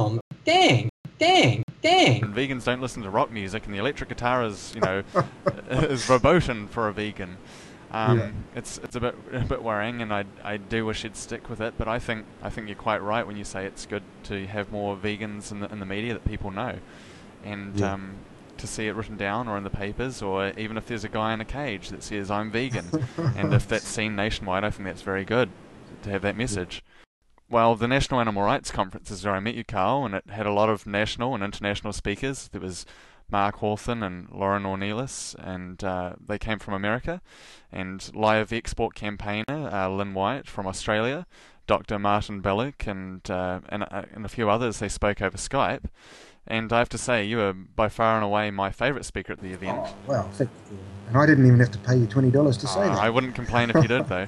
dang, dang, dang. And vegans don't listen to rock music, and the electric guitar is, you know, is verboten for a vegan. Um, Yeah. It's it's a bit a bit worrying, and I I do wish you'd stick with it. But I think I think you're quite right when you say it's good to have more vegans in the in the media that people know, and Yeah. um, to see it written down or in the papers, or even if there's a guy in a cage that says I'm vegan, and if that's seen nationwide, I think that's very good to have that message. Well, the National Animal Rights Conference is where I met you, Carl, and it had a lot of national and international speakers. There was Mark Hawthorne and Lauren Ornelas, and uh, they came from America, and Live Export campaigner uh, Lynn White from Australia, Doctor Martin Bellick, and, uh, and, uh, and a few others. They spoke over Skype, and I have to say, you were by far and away my favourite speaker at the event. Oh, well, thank you. And I didn't even have to pay you twenty dollars to say Oh, that. I wouldn't complain if you did, though.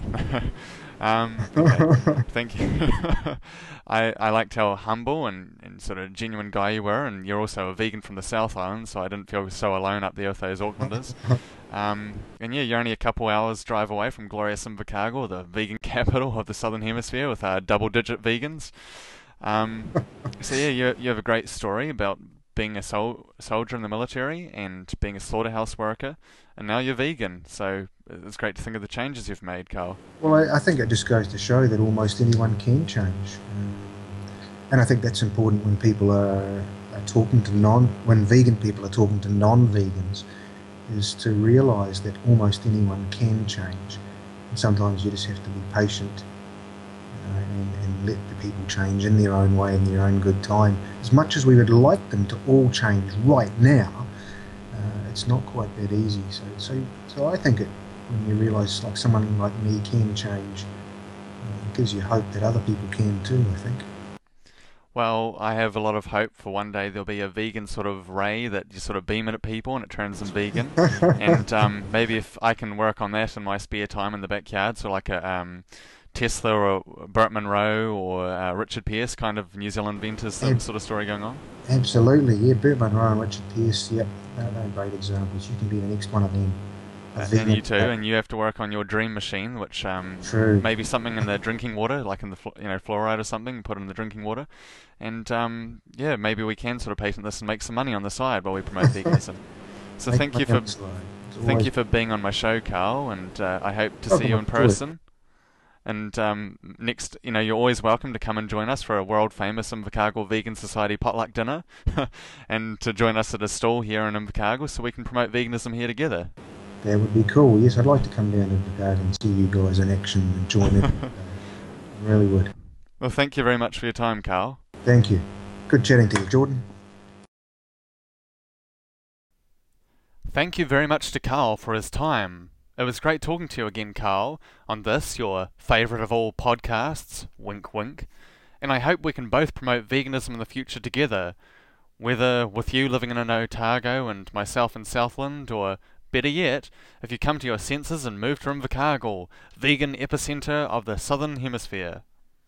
um, okay. Thank you. I, I liked how humble and, and sort of genuine guy you were, and you're also a vegan from the South Island, so I didn't feel so alone up there with those Aucklanders. um, and yeah, you're only a couple hours drive away from glorious Invercargill, the vegan capital of the Southern Hemisphere, with uh, double-digit vegans. Um, so yeah, you you have a great story about being a sol- soldier in the military and being a slaughterhouse worker, and now you're vegan. So it's great to think of the changes you've made, Carl. Well, I, I think it just goes to show that almost anyone can change. Um, and I think that's important when people are, are talking to non, when vegan people are talking to non-vegans, is to realise that almost anyone can change. And sometimes you just have to be patient, you know, and, and let the people change in their own way, in their own good time. As much as we would like them to all change right now, uh, it's not quite that easy. So, so, so I think it, when you realise like someone like me can change, uh, it gives you hope that other people can too, I think. Well, I have a lot of hope for one day there'll be a vegan sort of ray that you sort of beam it at people and it turns them vegan. And um, maybe if I can work on that in my spare time in the backyard, so like a um, Tesla or Burt Munro or uh, Richard Pearce kind of New Zealand inventors Ab- sort of story going on. Absolutely, yeah. Burt Munro and Richard Pearce, yep, they're, they're great examples. You can be the next one of them. A Uh, vegan- and you too, and you have to work on your dream machine, which um, True. maybe something in the drinking water, like in the fl- you know fluoride or something, put it in the drinking water, and um, yeah, maybe we can sort of patent this and make some money on the side while we promote veganism. So Make thank you money for on the side. It's thank always- you for being on my show, Carl, and uh, I hope to Oh, see you in come on, do it. person. And um, next, you know, you're always welcome to come and join us for a world-famous Invercargill Vegan Society potluck dinner, and to join us at a stall here in Invercargill so we can promote veganism here together. That would be cool. Yes, I'd like to come down to the garden and see you guys in action and join in. I really would. Well, thank you very much for your time, Carl. Thank you. Good chatting to you, Jordan. Thank you very much to Carl for his time. It was great talking to you again, Carl, on this, your favourite of all podcasts, wink wink, and I hope we can both promote veganism in the future together, whether with you living in an Otago and myself in Southland, or better yet, if you come to your senses and move to Invercargill, vegan epicentre of the Southern Hemisphere.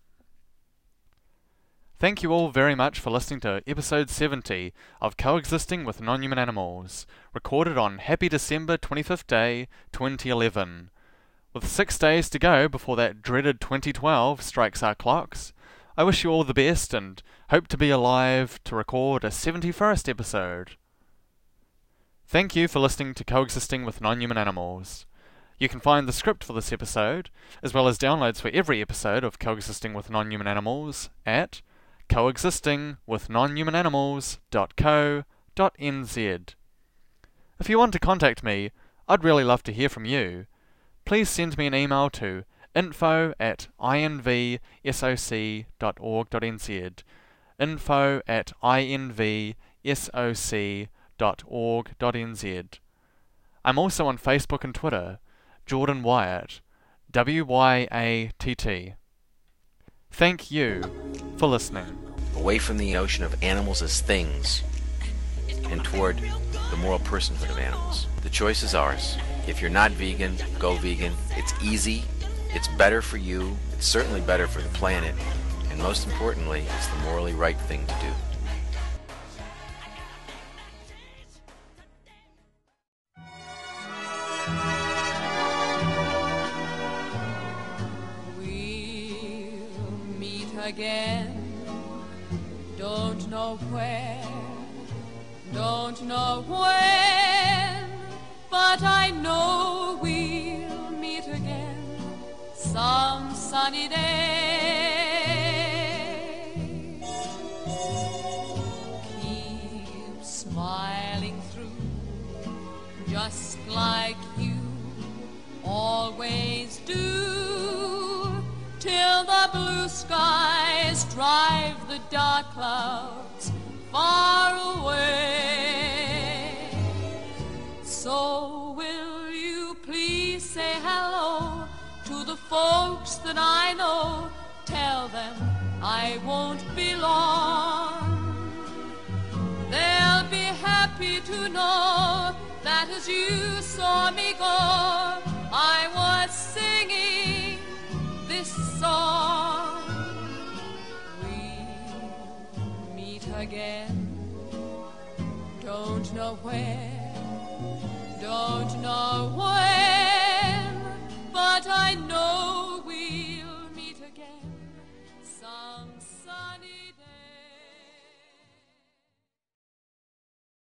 Thank you all very much for listening to episode seventy of Coexisting with Non-Human Animals, recorded on Happy December twenty-fifth Day, twenty eleven. With six days to go before that dreaded twenty twelve strikes our clocks, I wish you all the best and hope to be alive to record a seventy-first episode. Thank you for listening to Coexisting with Non-Human Animals. You can find the script for this episode, as well as downloads for every episode of Coexisting with Non-Human Animals, at coexisting with non human animals dot co dot n z. If you want to contact me, I'd really love to hear from you. Please send me an email to info at inv soc dot org dot n z, info at inv soc dot org dot n z. I'm also on Facebook and Twitter, Jordan Wyatt, W Y A T T. Thank you for listening. Away from the notion of animals as things and toward the moral personhood of animals. The choice is ours. If you're not vegan, go vegan. It's easy. It's better for you. It's certainly better for the planet. And most importantly, it's the morally right thing to do. Again don't know where, don't know when, but I know we'll meet again some sunny day. Keep smiling through, just like you always do, till the blue skies drive the dark clouds far away. So will you please say hello to the folks that I know? Tell them I won't be long. They'll be happy to know that as you saw me go, I was singing this song. We'll meet again, don't know where, don't know what.